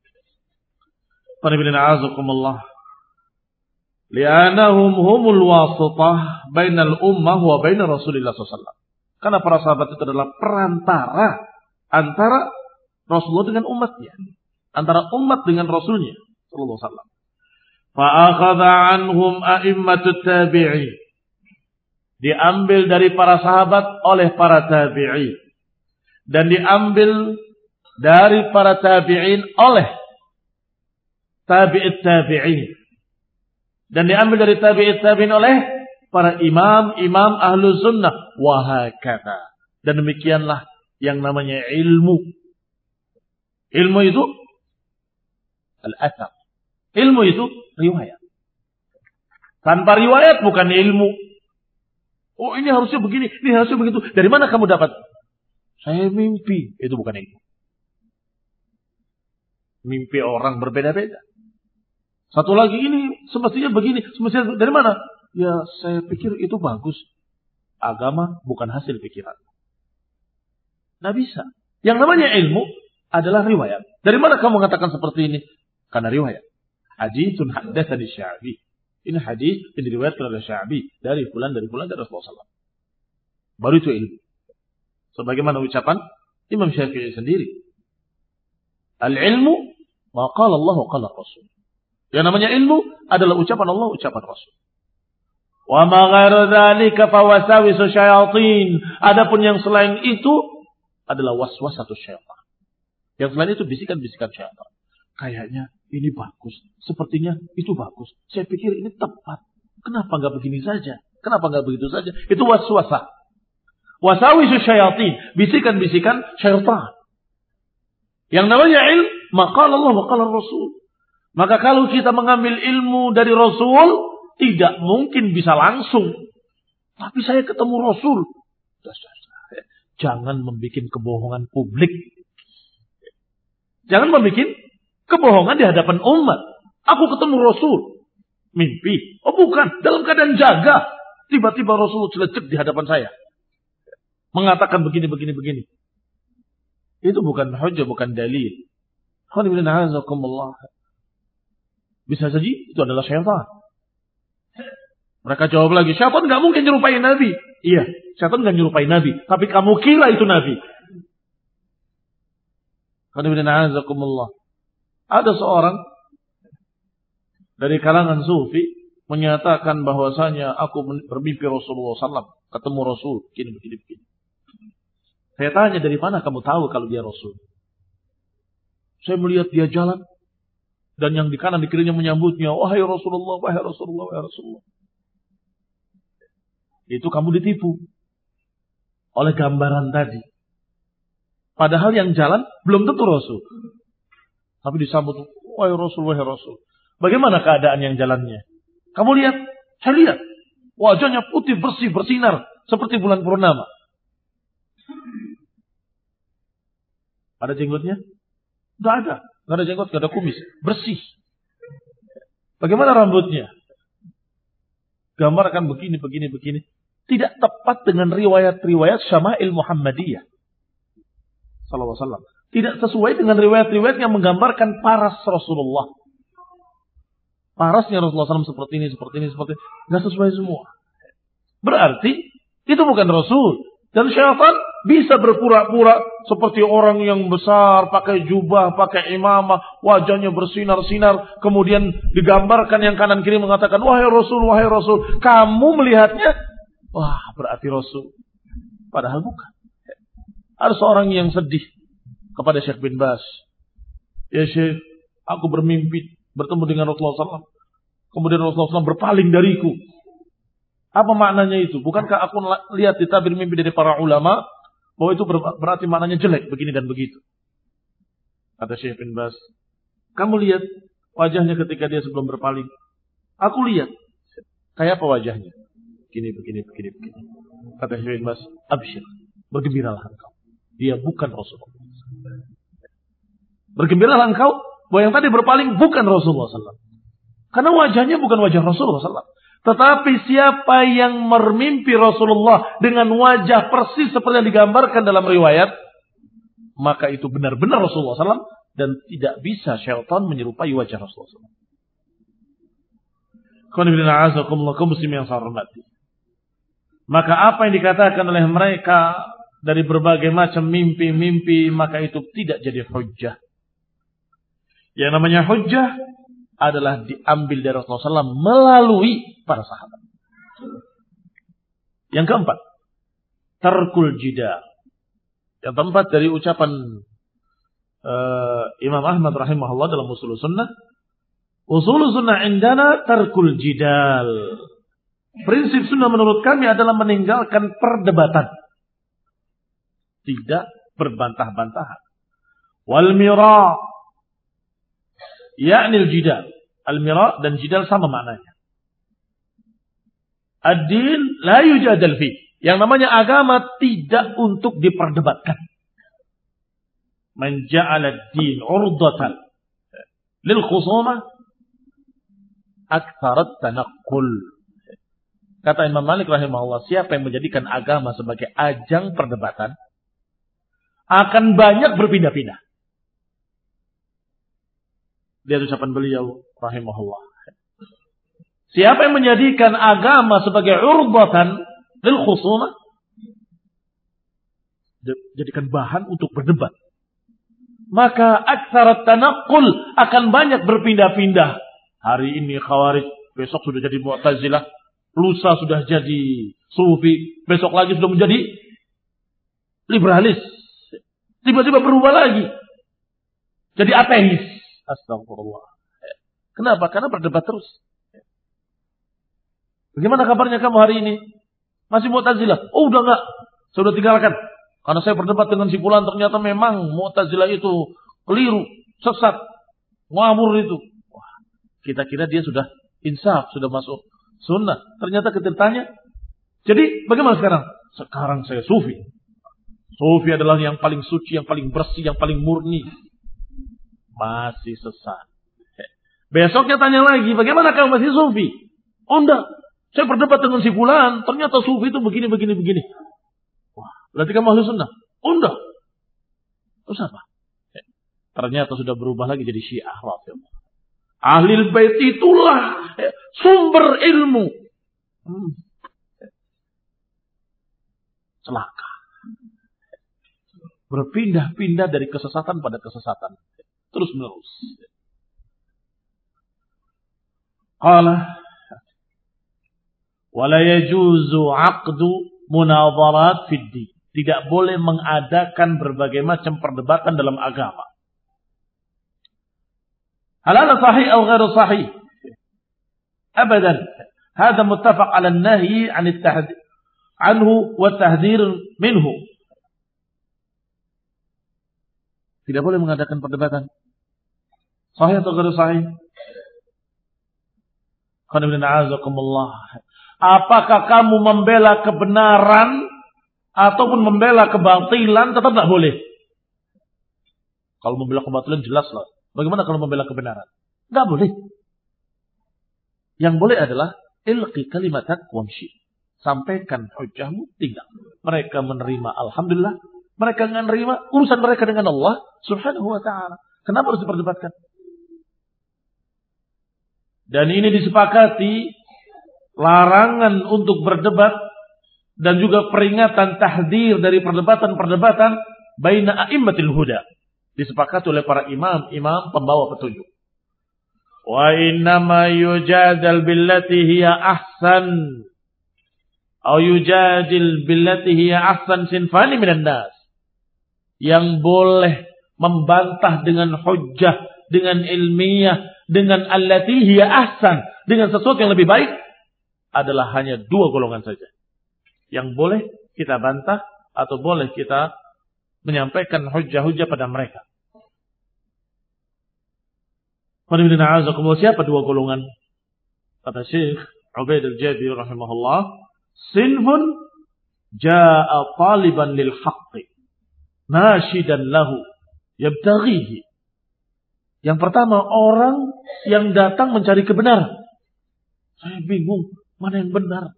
Qanibillah. Li'anahum humul wasitah bainal ummah wa baina Rasulillah SAW. Karena para sahabat itu adalah perantara antara Rasulullah dengan umatnya. Antara umat dengan Rasulnya. Sallallahu alaihi wasallam. Fa'akhadha anhum a'immatut tabi'in. Diambil dari para sahabat oleh para tabi'in. Dan diambil dari para tabi'in oleh tabi'it tabi'in. Dan diambil dari tabi'it tabi'in oleh para imam ahlu sunnah. Wahakata. Dan demikianlah yang namanya ilmu. Ilmu itu al-athar. Ilmu itu riwayat. Tanpa riwayat bukan ilmu. Oh ini harusnya begini, ini harusnya begitu. Dari mana kamu dapat? Saya mimpi. Itu bukan ilmu. Mimpi orang berbeda-beda. Satu lagi ini semestinya begini. Semestinya dari mana? Ya saya pikir itu bagus. Agama bukan hasil pikiran. Nggak bisa. Yang namanya ilmu adalah riwayat. Dari mana kamu mengatakan seperti ini? Karena riwayat. Haditsun haddatsani Sya'bi. Ini hadis yang diriwayatkan oleh Sya'bi dari fulan dari Rasulullah SAW. Baru itu ilmu. Sebagaimana ucapan Imam Syafi'i sendiri. Al-ilmu ma qala Allah wa qala Rasul. Yang namanya ilmu adalah ucapan Allah, ucapan Rasul. Wa ma ghairu dzalika fa wasawisu syayatin. Adapun yang selain itu adalah waswasatus syaitan. Yang selain itu bisikan-bisikan syaitan. Kayaknya ini bagus. Sepertinya itu bagus. Saya pikir ini tepat. Kenapa enggak begini saja? Kenapa enggak begitu saja? Itu waswasah. Wasawisu syayatin. Bisikan-bisikan syaitan. Yang namanya ilmu, maka Allah, maka Rasul. Maka kalau kita mengambil ilmu dari Rasul, tidak mungkin bisa langsung. Tapi saya ketemu Rasul. Jangan membuat kebohongan publik. Jangan membuat kebohongan di hadapan umat. Aku ketemu Rasul. Mimpi. Oh bukan. Dalam keadaan jaga. Tiba-tiba Rasul celecek di hadapan saya. Mengatakan begini. Itu bukan hujjah, bukan dalil. Bisa saja itu adalah syaitan. Mereka jawab lagi, syaitan gak mungkin nyerupai Nabi. Iya, syaitan gak nyerupai Nabi. Tapi kamu kira itu Nabi. Ada seorang dari kalangan sufi menyatakan bahwasanya aku bermimpi Rasulullah SAW, ketemu Rasul, begini. Saya tanya, dari mana kamu tahu kalau dia Rasul? Saya melihat dia jalan dan yang di kanan di kirinya menyambutnya, wahai Rasulullah, wahai Rasulullah, wahai Rasulullah. itu kamu ditipu oleh gambaran tadi. Padahal yang jalan belum tentu Rasul. Tapi disambut, wahai Rasul, wahai Rasul. Bagaimana keadaan yang jalannya? Kamu lihat, saya lihat. Wajahnya putih, bersih, bersinar. Seperti bulan purnama. Ada jenggotnya? Tidak ada. Tidak ada jenggot, tidak ada kumis. Bersih. Bagaimana rambutnya? Gambarkan begini, begini, begini. Tidak tepat dengan riwayat-riwayat Syama'il Muhammadiyah. Sallallahu alaihi wasallam. Tidak sesuai dengan riwayat-riwayat yang menggambarkan paras Rasulullah. Parasnya Rasulullah SAW seperti ini, seperti ini, seperti ini. Tidak sesuai semua. Berarti itu bukan Rasul. Dan syaitan bisa berpura-pura seperti orang yang besar, pakai jubah, pakai imamah, wajahnya bersinar-sinar. Kemudian digambarkan yang kanan kiri mengatakan, wahai Rasul, wahai Rasul. Kamu melihatnya, wah berarti Rasul. Padahal bukan. Ada seorang yang sedih kepada Syekh bin Baz. Ya Syekh, aku bermimpi bertemu dengan Rasulullah SAW. Kemudian Rasulullah SAW berpaling dariku. Apa maknanya itu? Bukankah aku lihat di tabir mimpi dari para ulama bahwa itu berarti maknanya jelek begini dan begitu? Kata Syekh bin Baz, kamu lihat wajahnya ketika dia sebelum berpaling. Aku lihat. Kayak apa wajahnya? Begini, begini, begini, begini. Kata Syekh bin Baz, absyir, bergembiralah engkau. Dia bukan Rasulullah. Bergembiralah engkau bahwa yang tadi berpaling bukan Rasulullah SAW. Karena wajahnya bukan wajah Rasulullah SAW. Tetapi siapa yang bermimpi Rasulullah dengan wajah persis seperti yang digambarkan dalam riwayat, maka itu benar-benar Rasulullah SAW dan tidak bisa syaitan menyerupai wajah Rasulullah SAW. Kaum muslimin yang saya hormati. Maka apa yang dikatakan oleh mereka dari berbagai macam mimpi-mimpi, maka itu tidak jadi hujjah. Yang namanya hujjah adalah diambil dari Rasulullah SAW melalui para sahabat. Yang keempat, tarkul jidal. Yang keempat dari ucapan Imam Ahmad rahimahullah dalam usul sunnah. Usul sunnah indana tarkul jidal. Prinsip sunnah menurut kami adalah meninggalkan perdebatan. Tidak berbantah-bantahan. Wal mira' ya'nil jidal. Al-mira' dan jidal sama maknanya. Ad-din la yujadal fi. Yang namanya agama tidak untuk diperdebatkan. Man ja'ala ad-din 'urdatan lil khusumah aktsarat tanaqqul. Kata Imam Malik rahimahullah, siapa yang menjadikan agama sebagai ajang perdebatan akan banyak berpindah-pindah. Lihat ucapan beliau rahimahullah. Siapa yang menjadikan agama sebagai urdatan lil khusumah, jadikan bahan untuk berdebat, maka aktsarat tanaqqul akan banyak berpindah-pindah. Hari ini Khawarij, besok sudah jadi Mu'tazilah, lusa sudah jadi Sufi, besok lagi sudah menjadi liberalis. Tiba-tiba berubah lagi jadi ateis. Astagfirullah. Kenapa? Karena berdebat terus. Bagaimana kabarnya kamu hari ini? Masih Mu'tazilah? Oh udah enggak. Saya sudah tinggalkan. Karena saya berdebat dengan si fulan, ternyata memang Mu'tazilah itu keliru, sesat, ngawur itu. Wah, kita kira dia sudah insaf, sudah masuk sunnah. Ternyata kita tanya. Jadi bagaimana sekarang? Sekarang saya sufi. Sufi adalah yang paling suci, yang paling bersih, yang paling murni. Masih sesat. Besoknya tanya lagi, bagaimana kamu masih sufi? Oh enggak, saya berdebat dengan si fulan, ternyata sufi itu begini, begini, begini. Wah, berarti kamu ahli sunnah? Oh enggak. Terus apa? Ternyata sudah berubah lagi jadi Syiah Rafidhah. Ahlul bait itulah sumber ilmu. Celaka. Berpindah-pindah dari kesesatan pada kesesatan. Terus menerus. Qala wala yajuzu 'aqdu munadharat fid din. Tidak boleh mengadakan berbagai macam perdebatan dalam agama. Halal sahih atau ghairu sahih? Abadan. Hada muttafaq 'ala an-nahy 'an at-tahdid anhu wa tahdhir minhu. Tidak boleh mengadakan perdebatan. Sahih atau tidak sahih? Apakah kamu membela kebenaran ataupun membela kebatilan? Tetap tidak boleh. Kalau membela kebatilan jelas lah. Bagaimana kalau membela kebenaran? Tidak boleh. Yang boleh adalah ilqi kalimatak wamshi. Sampaikan hujahmu, tinggal. Mereka menerima, alhamdulillah. Mereka nggak menerima, urusan mereka dengan Allah subhanahu wa ta'ala. Kenapa harus diperdebatkan? Dan ini disepakati larangan untuk berdebat dan juga peringatan tahdzir dari perdebatan-perdebatan baina a'immatil huda. Disepakati oleh para imam-imam pembawa petunjuk. Wa innama yujadal billati hiya ahsan. Atau yujadil billati hiya ahsan sinfani minan nas. Yang boleh membantah dengan hujjah, dengan ilmiah, dengan allati hiya ahsan, dengan sesuatu yang lebih baik adalah hanya dua golongan saja. Yang boleh kita bantah atau boleh kita menyampaikan hujjah-hujjah pada mereka. Siapa dua golongan? Kata Syekh Ubaid al-Jabir rahimahullah, sinfun jaa taliban lil haqqi nashidan lahu yabtaghihi. Yang pertama, orang yang datang mencari kebenaran. Saya bingung, mana yang benar?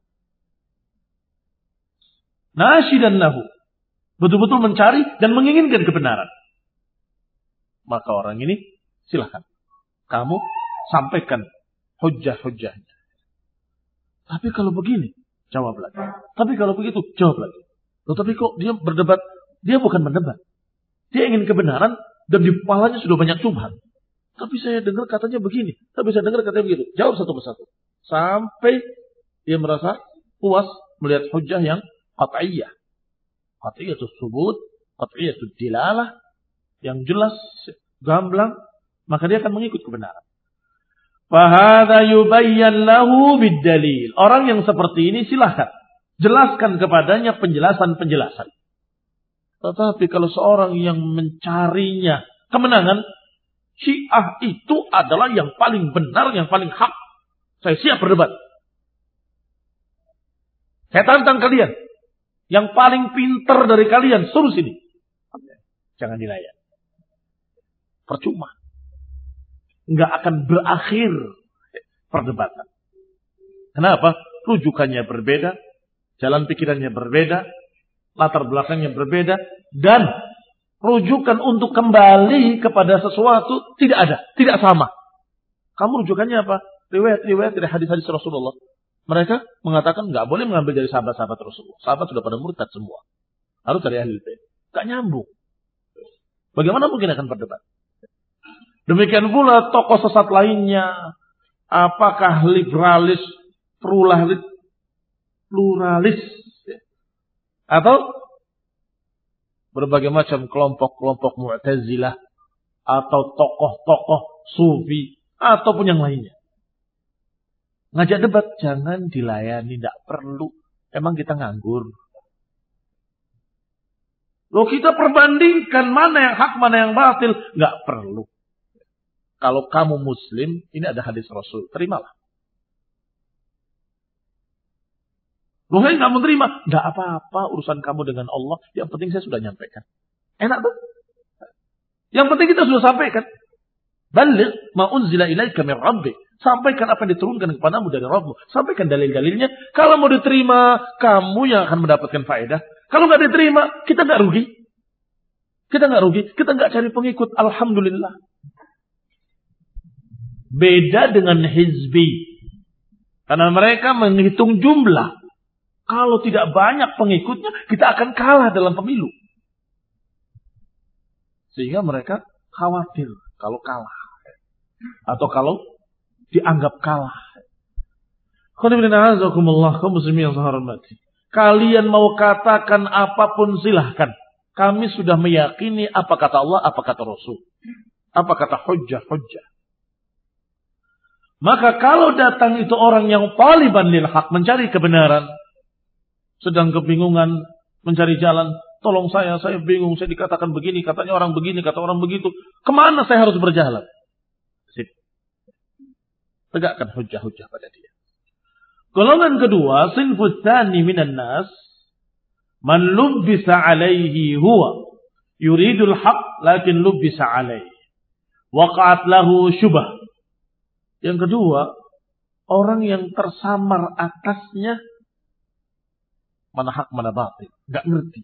Nashidan lahu, betul-betul mencari dan menginginkan kebenaran. Maka orang ini silakan kamu sampaikan hujjah-hujjahnya. Tapi kalau begini, jawab lagi. Tapi kalau begitu, jawab lagi. Tapi kok dia berdebat? Dia bukan mendebat. Dia ingin kebenaran dan di kepalanya sudah banyak subhat. Tapi saya dengar katanya begini. Tapi saya dengar katanya begitu. Jawab satu persatu. Sampai dia merasa puas melihat hujjah yang qat'iyah. Qat'iyatul subut, qat'iyatul dilalah. Yang jelas, gamblang. Maka dia akan mengikut kebenaran. Fahadha yubayyan lahu bid-dalil. Orang yang seperti ini silahkan jelaskan kepadanya penjelasan-penjelasan. Tetapi kalau seorang yang mencarinya kemenangan, Syiah itu adalah yang paling benar, yang paling hak. Saya siap berdebat. Saya tantang kalian. Yang paling pintar dari kalian, suruh sini. Jangan dilayan. Percuma. Nggak akan berakhir perdebatan. Kenapa? Rujukannya berbeda, jalan pikirannya berbeda, latar belakangnya berbeda, dan rujukan untuk kembali kepada sesuatu tidak ada, tidak sama. Kamu rujukannya apa? Riwayat-riwayat dari hadis-hadis Rasulullah. Mereka mengatakan nggak boleh mengambil dari sahabat-sahabat Rasulullah. Sahabat sudah pada murtad semua. Harus dari ahli bait. Nggak nyambung. Bagaimana mungkin akan berdebat? Demikian pula tokoh sesat lainnya. Apakah liberalis, pluralis, atau berbagai macam kelompok-kelompok Mu'tazilah, atau tokoh-tokoh Sufi, ataupun yang lainnya. Ngajak debat, jangan dilayani, tidak perlu. Emang kita nganggur. Loh, kita perbandingkan mana yang hak, mana yang batil. Nggak perlu. Kalau kamu muslim, ini ada hadis Rasul, terimalah. Loh, saya nggak menerima. Nggak apa-apa, urusan kamu dengan Allah. Yang penting saya sudah nyampaikan. Enak tuh. Yang penting kita sudah sampaikan. Baligh ma unzila ilaika min rabbik. Sampaikan apa yang diturunkan kepadamu dari Rabbmu. Sampaikan dalil-dalilnya. Kalau mau diterima, kamu yang akan mendapatkan faedah. Kalau nggak diterima, kita nggak rugi. Kita nggak rugi. Kita nggak cari pengikut. Alhamdulillah. Beda dengan hizbi. Karena mereka menghitung jumlah. Kalau tidak banyak pengikutnya, kita akan kalah dalam pemilu. Sehingga mereka khawatir kalau kalah. Atau kalau dianggap kalah. Kalian mau katakan apapun silahkan. Kami sudah meyakini apa kata Allah, apa kata Rasul. Apa kata hujjah-hujjah. Maka kalau datang itu orang yang taliban lil haq, mencari kebenaran, sedang kebingungan mencari jalan. Tolong saya bingung, saya dikatakan begini, katanya orang begini, kata orang begitu. Kemana saya harus berjalan? Tegakkan hujah-hujah pada dia. Golongan kedua, sinfut tsani minan nas, man lubbisa alaihi huwa yuridul haq lakin lubbisa alaihi waqa'at lahu syubah. Yang kedua, orang yang tersamar atasnya mana hak mana batil, enggak ngerti.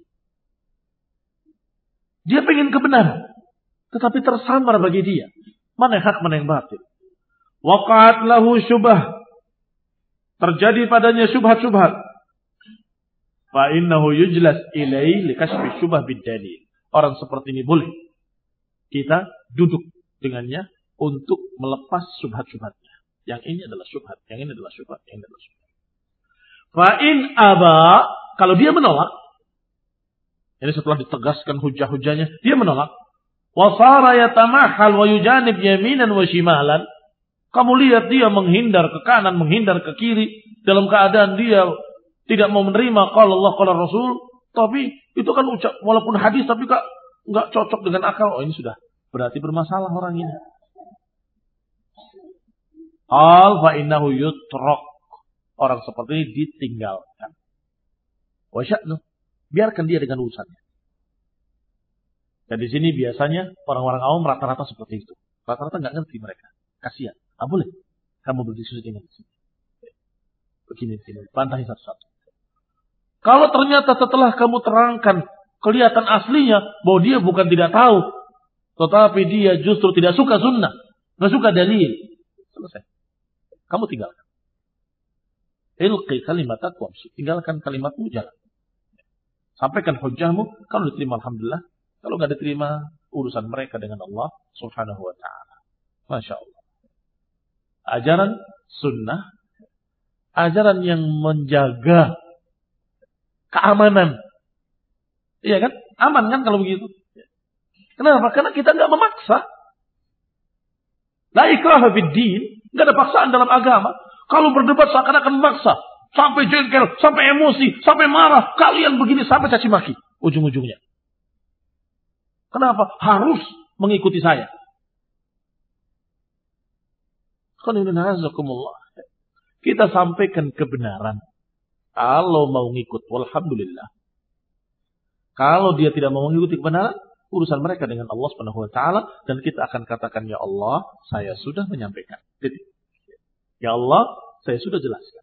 Dia pengen kebenaran, tetapi tersamar bagi dia mana yang hak mana yang batil. Waqa'at lahu syubah, terjadi padanya syubhat-syubhat. Fa innahu yujlas ilaihi likashfi syubah bid-dalil. Orang seperti ini boleh kita duduk dengannya untuk melepas syubhat-syubhatnya. Yang ini adalah syubhat, yang ini adalah syubhat, yang ini adalah syubhat. Fa in aba, kalau dia menolak, ini setelah ditegaskan hujah-hujahnya, dia menolak. Wa sara yatamahhal wa yujanib yaminan wa shimalan. Kamu lihat dia menghindar ke kanan, menghindar ke kiri, dalam keadaan dia tidak mau menerima qala Allah qala Rasul, tapi itu kan walaupun hadis tapi enggak cocok dengan akal. Oh, ini sudah berarti bermasalah orang ini. Al fa innahu yutrak. Orang seperti ini ditinggalkan. Wa sya'nu, biarkan dia dengan urusannya. Dan di sini biasanya orang-orang awam rata-rata seperti itu. Rata-rata enggak ngerti mereka. Kasihan. Boleh kamu berdiskusi dengan sini. Begini, pantahi satu-satu. Kalau ternyata setelah kamu terangkan kelihatan aslinya bahwa dia bukan tidak tahu, tetapi dia justru tidak suka sunnah, nggak suka dalil, selesai. Kamu tinggalkan. Ilqi kalimatak wamsi, tinggalkan kalimatmu, jalan. Sampaikan hujahmu, kalau diterima alhamdulillah, kalau nggak diterima urusan mereka dengan Allah Subhanahu wa taala. Masya Allah. Ajaran sunnah, ajaran yang menjaga keamanan. Iya kan? Aman kan kalau begitu? Kenapa? Karena kita nggak memaksa. La ikraha fid din, nggak ada paksaan dalam agama. Kalau berdebat seakan-akan memaksa, sampai jengkel, sampai emosi, sampai marah, kalian begini sampai caci maki ujung-ujungnya. Kenapa? Harus mengikuti saya. Kita sampaikan kebenaran. Kalau mau ngikut, walhamdulillah. Kalau dia tidak mau mengikuti kebenaran, urusan mereka dengan Allah Subhanahu wa taala, dan kita akan katakan, ya Allah, saya sudah menyampaikan. Ya Allah, saya sudah jelaskan.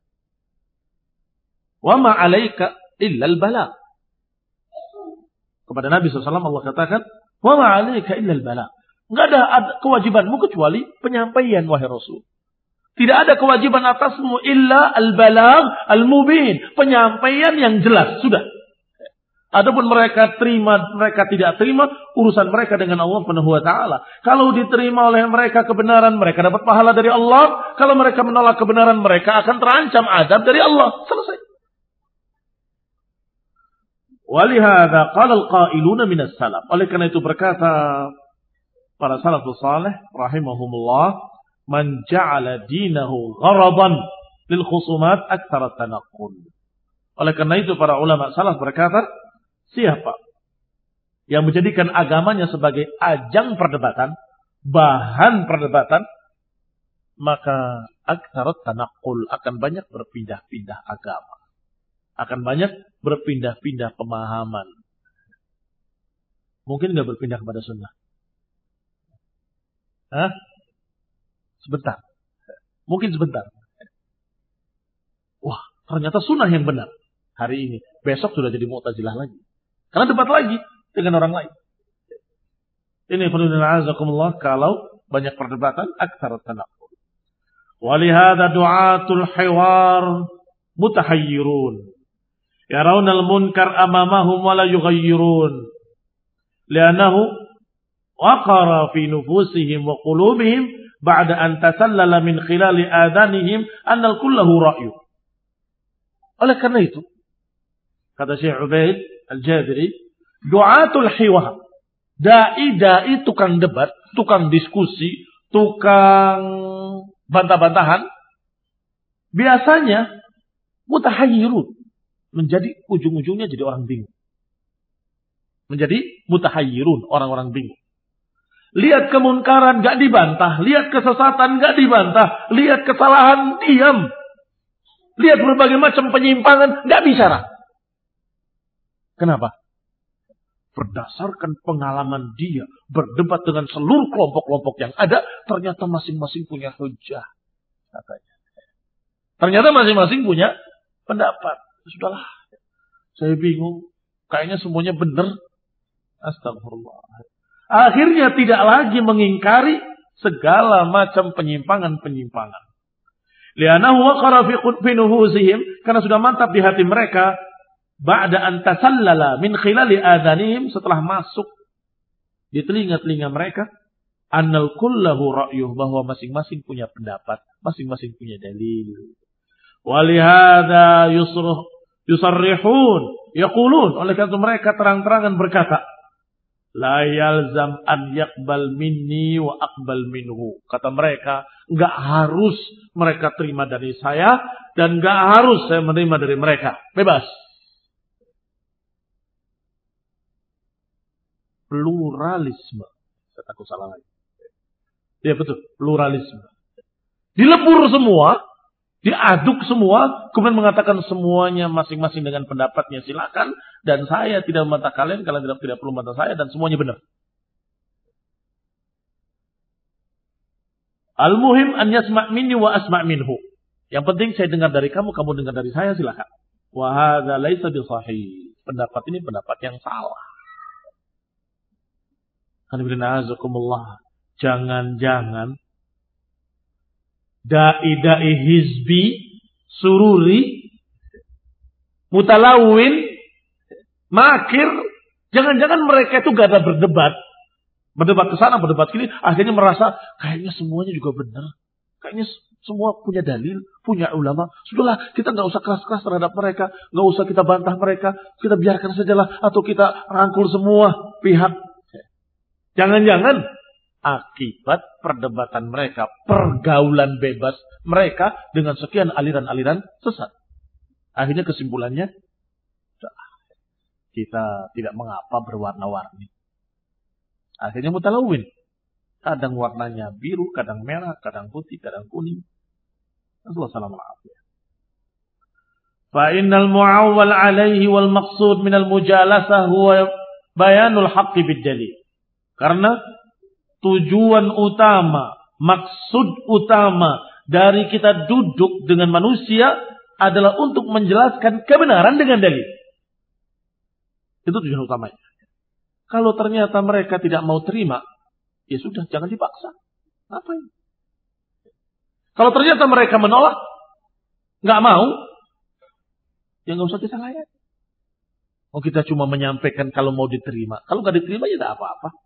Wa ma 'alaika illa al-balagh. Kepada Nabi SAW Allah katakan, wa ma 'alaika illa al-balagh. Enggak ada kewajibanmu kecuali penyampaian, wahai Rasul. Tidak ada kewajiban atasmu illa al-balagh al-mubin, penyampaian yang jelas, sudah. Adapun mereka terima, mereka tidak terima, urusan mereka dengan Allah Subhanahu wa taala. Kalau diterima oleh mereka kebenaran, mereka dapat pahala dari Allah. Kalau mereka menolak kebenaran, mereka akan terancam azab dari Allah. Selesai. Walihada qala al-qailuna minas salaf. Oleh karena itu berkata para salafus salih rahimahumullah, man ja'ala dinahu gharadan lil khusumat aktsara tanaqqul. Oleh karena itu para ulama salaf berkata, siapa yang menjadikan agamanya sebagai ajang perdebatan, bahan perdebatan, maka aktsara tanaqqul, akan banyak berpindah-pindah agama. Akan banyak berpindah-pindah pemahaman. Mungkin enggak berpindah kepada sunnah? Sebentar. Mungkin sebentar. Wah, ternyata sunnah yang benar hari ini. Besok sudah jadi Mu'tazilah lagi. Karena debat lagi dengan orang lain. Ini azakumullah, kalau banyak perdebatan, aktsar tanaqqul. Walihada du'atul hiwar mutahayyirun. Yarawna al-munkar amamahum wa la yughayyirun. Li'annahu waqara fi nufusihim wa qulubihim ba'da an tasallala min khilali adanihim annal kullahu ra'yu. Oleh karena itu, kata Syekh Ubaid Al-Jabiri, du'atul hiwar, dai tukang debat, tukang diskusi, tukang bantah-bantahan, biasanya mutahayyirun, menjadi ujung-ujungnya jadi orang bingung. Menjadi mutahayyirun, orang-orang bingung. Lihat kemunkaran gak dibantah, lihat kesesatan gak dibantah, lihat kesalahan diam. Lihat berbagai macam penyimpangan gak bicara. Kenapa? Berdasarkan pengalaman dia berdebat dengan seluruh kelompok-kelompok yang ada, ternyata masing-masing punya hujah, katanya. Ternyata masing-masing punya pendapat. Sudahlah, saya bingung. Kayaknya semuanya benar. Astagfirullah. Akhirnya tidak lagi mengingkari segala macam penyimpangan-penyimpangan. Li'annahu waqara fi nuhuzihim, karena sudah mantap di hati mereka. Ba'da an tasallala min khilali adhanihim, setelah masuk di telinga-telinga mereka, annal kullahu ra'yuh, bahwa masing-masing punya pendapat, masing-masing punya dalil. Walihada yusarrihun yaqulun, oleh karena mereka terang-terangan berkata, la yalzam an yaqbal minni wa aqbal minhu. Kata mereka, enggak harus mereka terima dari saya dan enggak harus saya menerima dari mereka. Bebas. Pluralisme. Saya takut salah lagi. Ya betul, pluralisme. Dilebur semua, diaduk semua, kemudian mengatakan semuanya masing-masing dengan pendapatnya silakan, dan saya tidak membantah kalian, kalian tidak perlu membantah saya, dan semuanya benar. Al-muhim an yasma' minni wa asma' minhu. Yang penting saya dengar dari kamu, kamu dengar dari saya, silakan. Wa hadza laisa bi sahih. Pendapat ini pendapat yang salah. Jangan-jangan dai-dai hizbi, sururi, mutalawin, makir, jangan-jangan mereka itu gak ada berdebat ke sana, berdebat sini, akhirnya merasa kayaknya semuanya juga benar, kayaknya semua punya dalil, punya ulama. Sudahlah, kita gak usah keras-keras terhadap mereka, gak usah kita bantah mereka, kita biarkan sajalah, atau kita rangkul semua pihak. Jangan-jangan akibat perdebatan mereka, pergaulan bebas mereka dengan sekian aliran-aliran sesat. Akhirnya kesimpulannya, kita tidak mengapa berwarna-warni. Akhirnya mutalawin. Kadang warnanya biru, kadang merah, kadang putih, kadang kuning. Assalamualaikum. Fa innal mu'awwal alaihi wal maqsud minal mujalasah huwa bayanul haqqi bid dalil. Karena tujuan utama, maksud utama dari kita duduk dengan manusia adalah untuk menjelaskan kebenaran dengan dalil. Itu tujuan utamanya. Kalau ternyata mereka tidak mau terima, ya sudah, jangan dipaksa. Ngapain? Kalau ternyata mereka menolak, nggak mau, ya nggak usah kita layan. Oh, kita cuma menyampaikan kalau mau diterima. Kalau nggak diterima ya tidak apa-apa.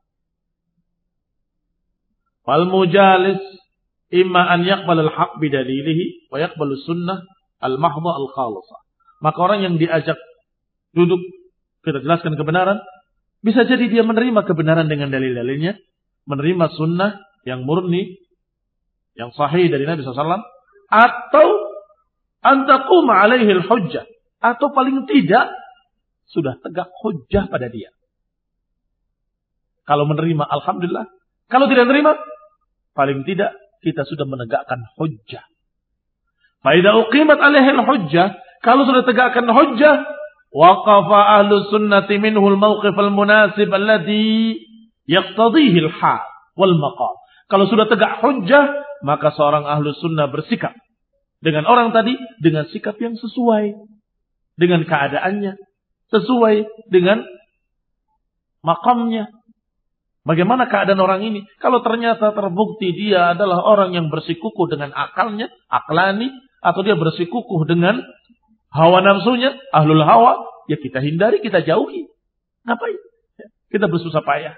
Fal mujalis imma an yaqbal al-haq bidalilihi wa yaqbal sunnah al-mahdha al-khalisah. Maka orang yang diajak duduk kita jelaskan kebenaran, bisa jadi dia menerima kebenaran dengan dalil-dalilnya, menerima sunnah yang murni, yang sahih dari Nabi SAW, atau antaqum alaihi al-hujjah, atau paling tidak sudah tegak hujjah pada dia. Kalau menerima, alhamdulillah. Kalau tidak menerima, paling tidak kita sudah menegakkan hujjah. Fa idza uqimat alaihi al-hujjah, kalau sudah tegakkan hujjah, waqafa ahlus sunnati minhul mawqif al-munasib alladhi yaqtadhihi al-hal wal maqam. Kalau sudah tegak hujjah, maka seorang ahlus sunnah bersikap dengan orang tadi dengan sikap yang sesuai dengan keadaannya, sesuai dengan makamnya. Bagaimana keadaan orang ini? Kalau ternyata terbukti dia adalah orang yang bersikukuh dengan akalnya, aklani, atau dia bersikukuh dengan hawa nafsunya, ahlul hawa, ya kita hindari, kita jauhi. Ngapain? Kita bersusah payah.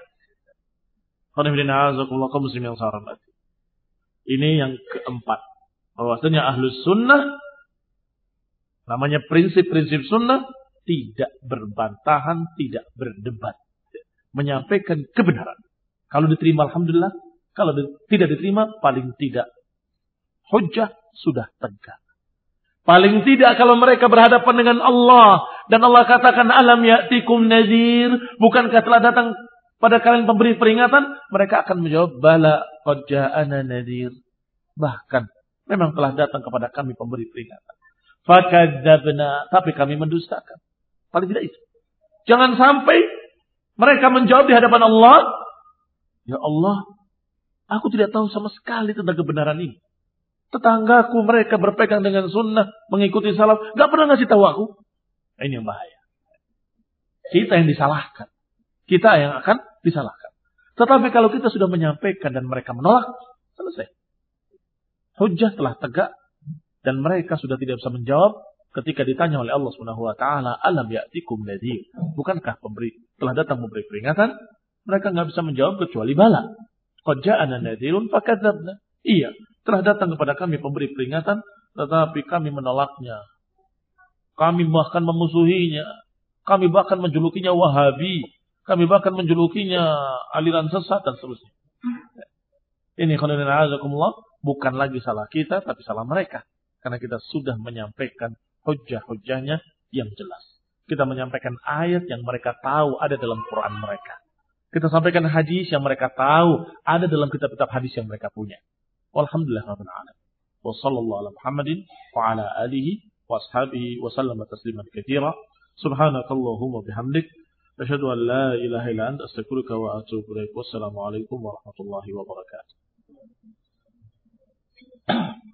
Ini yang keempat. Bahwasanya ahlus sunnah, namanya prinsip-prinsip sunnah, tidak berbantahan, tidak berdebat. Menyampaikan kebenaran. Kalau diterima alhamdulillah, kalau tidak diterima paling tidak hujjah sudah tegak. Paling tidak kalau mereka berhadapan dengan Allah dan Allah katakan alam ya'tikum nadhir, bukankah telah datang pada kalian pemberi peringatan? Mereka akan menjawab bala qad ja'ana nadhir. Bahkan memang telah datang kepada kami pemberi peringatan. Fakadzabna, tapi kami mendustakan. Paling tidak itu. Jangan sampai mereka menjawab di hadapan Allah, ya Allah, aku tidak tahu sama sekali tentang kebenaran ini. Tetanggaku mereka berpegang dengan sunnah, mengikuti salaf, gak pernah ngasih tahu aku. Ini yang bahaya. Kita yang disalahkan. Kita yang akan disalahkan. Tetapi kalau kita sudah menyampaikan dan mereka menolak, selesai. Hujjah telah tegak dan mereka sudah tidak bisa menjawab ketika ditanya oleh Allah Subhanahu wa taala, alam ya'tikum nadhir? Bukankah telah datang memberi peringatan? Mereka enggak bisa menjawab kecuali bala. Qad ja'ana nadhirun fakadzabna. Iya, telah datang kepada kami pemberi peringatan, tetapi kami menolaknya. Kami bahkan memusuhinya. Kami bahkan menjulukinya Wahabi. Kami bahkan menjulukinya aliran sesat dan seterusnya. Ini khairan a'azakumullah, bukan lagi salah kita, tapi salah mereka. Karena kita sudah menyampaikan hujjah-hujjahnya yang jelas. Kita menyampaikan ayat yang mereka tahu ada dalam Quran mereka. Kita sampaikan hadis yang mereka tahu ada dalam kitab-kitab hadis yang mereka punya. Walhamdulillah rabbil alamin. Wa sallallahu ala Muhammadin wa ala alihi wa ashabihi wa sallama tasliman katsira. Subhanakallahumma bihamdik asyhadu an la ilaha illa anta astaghfiruka wa atubu ilaik. Wassalamu alaikum warahmatullahi wabarakatuh.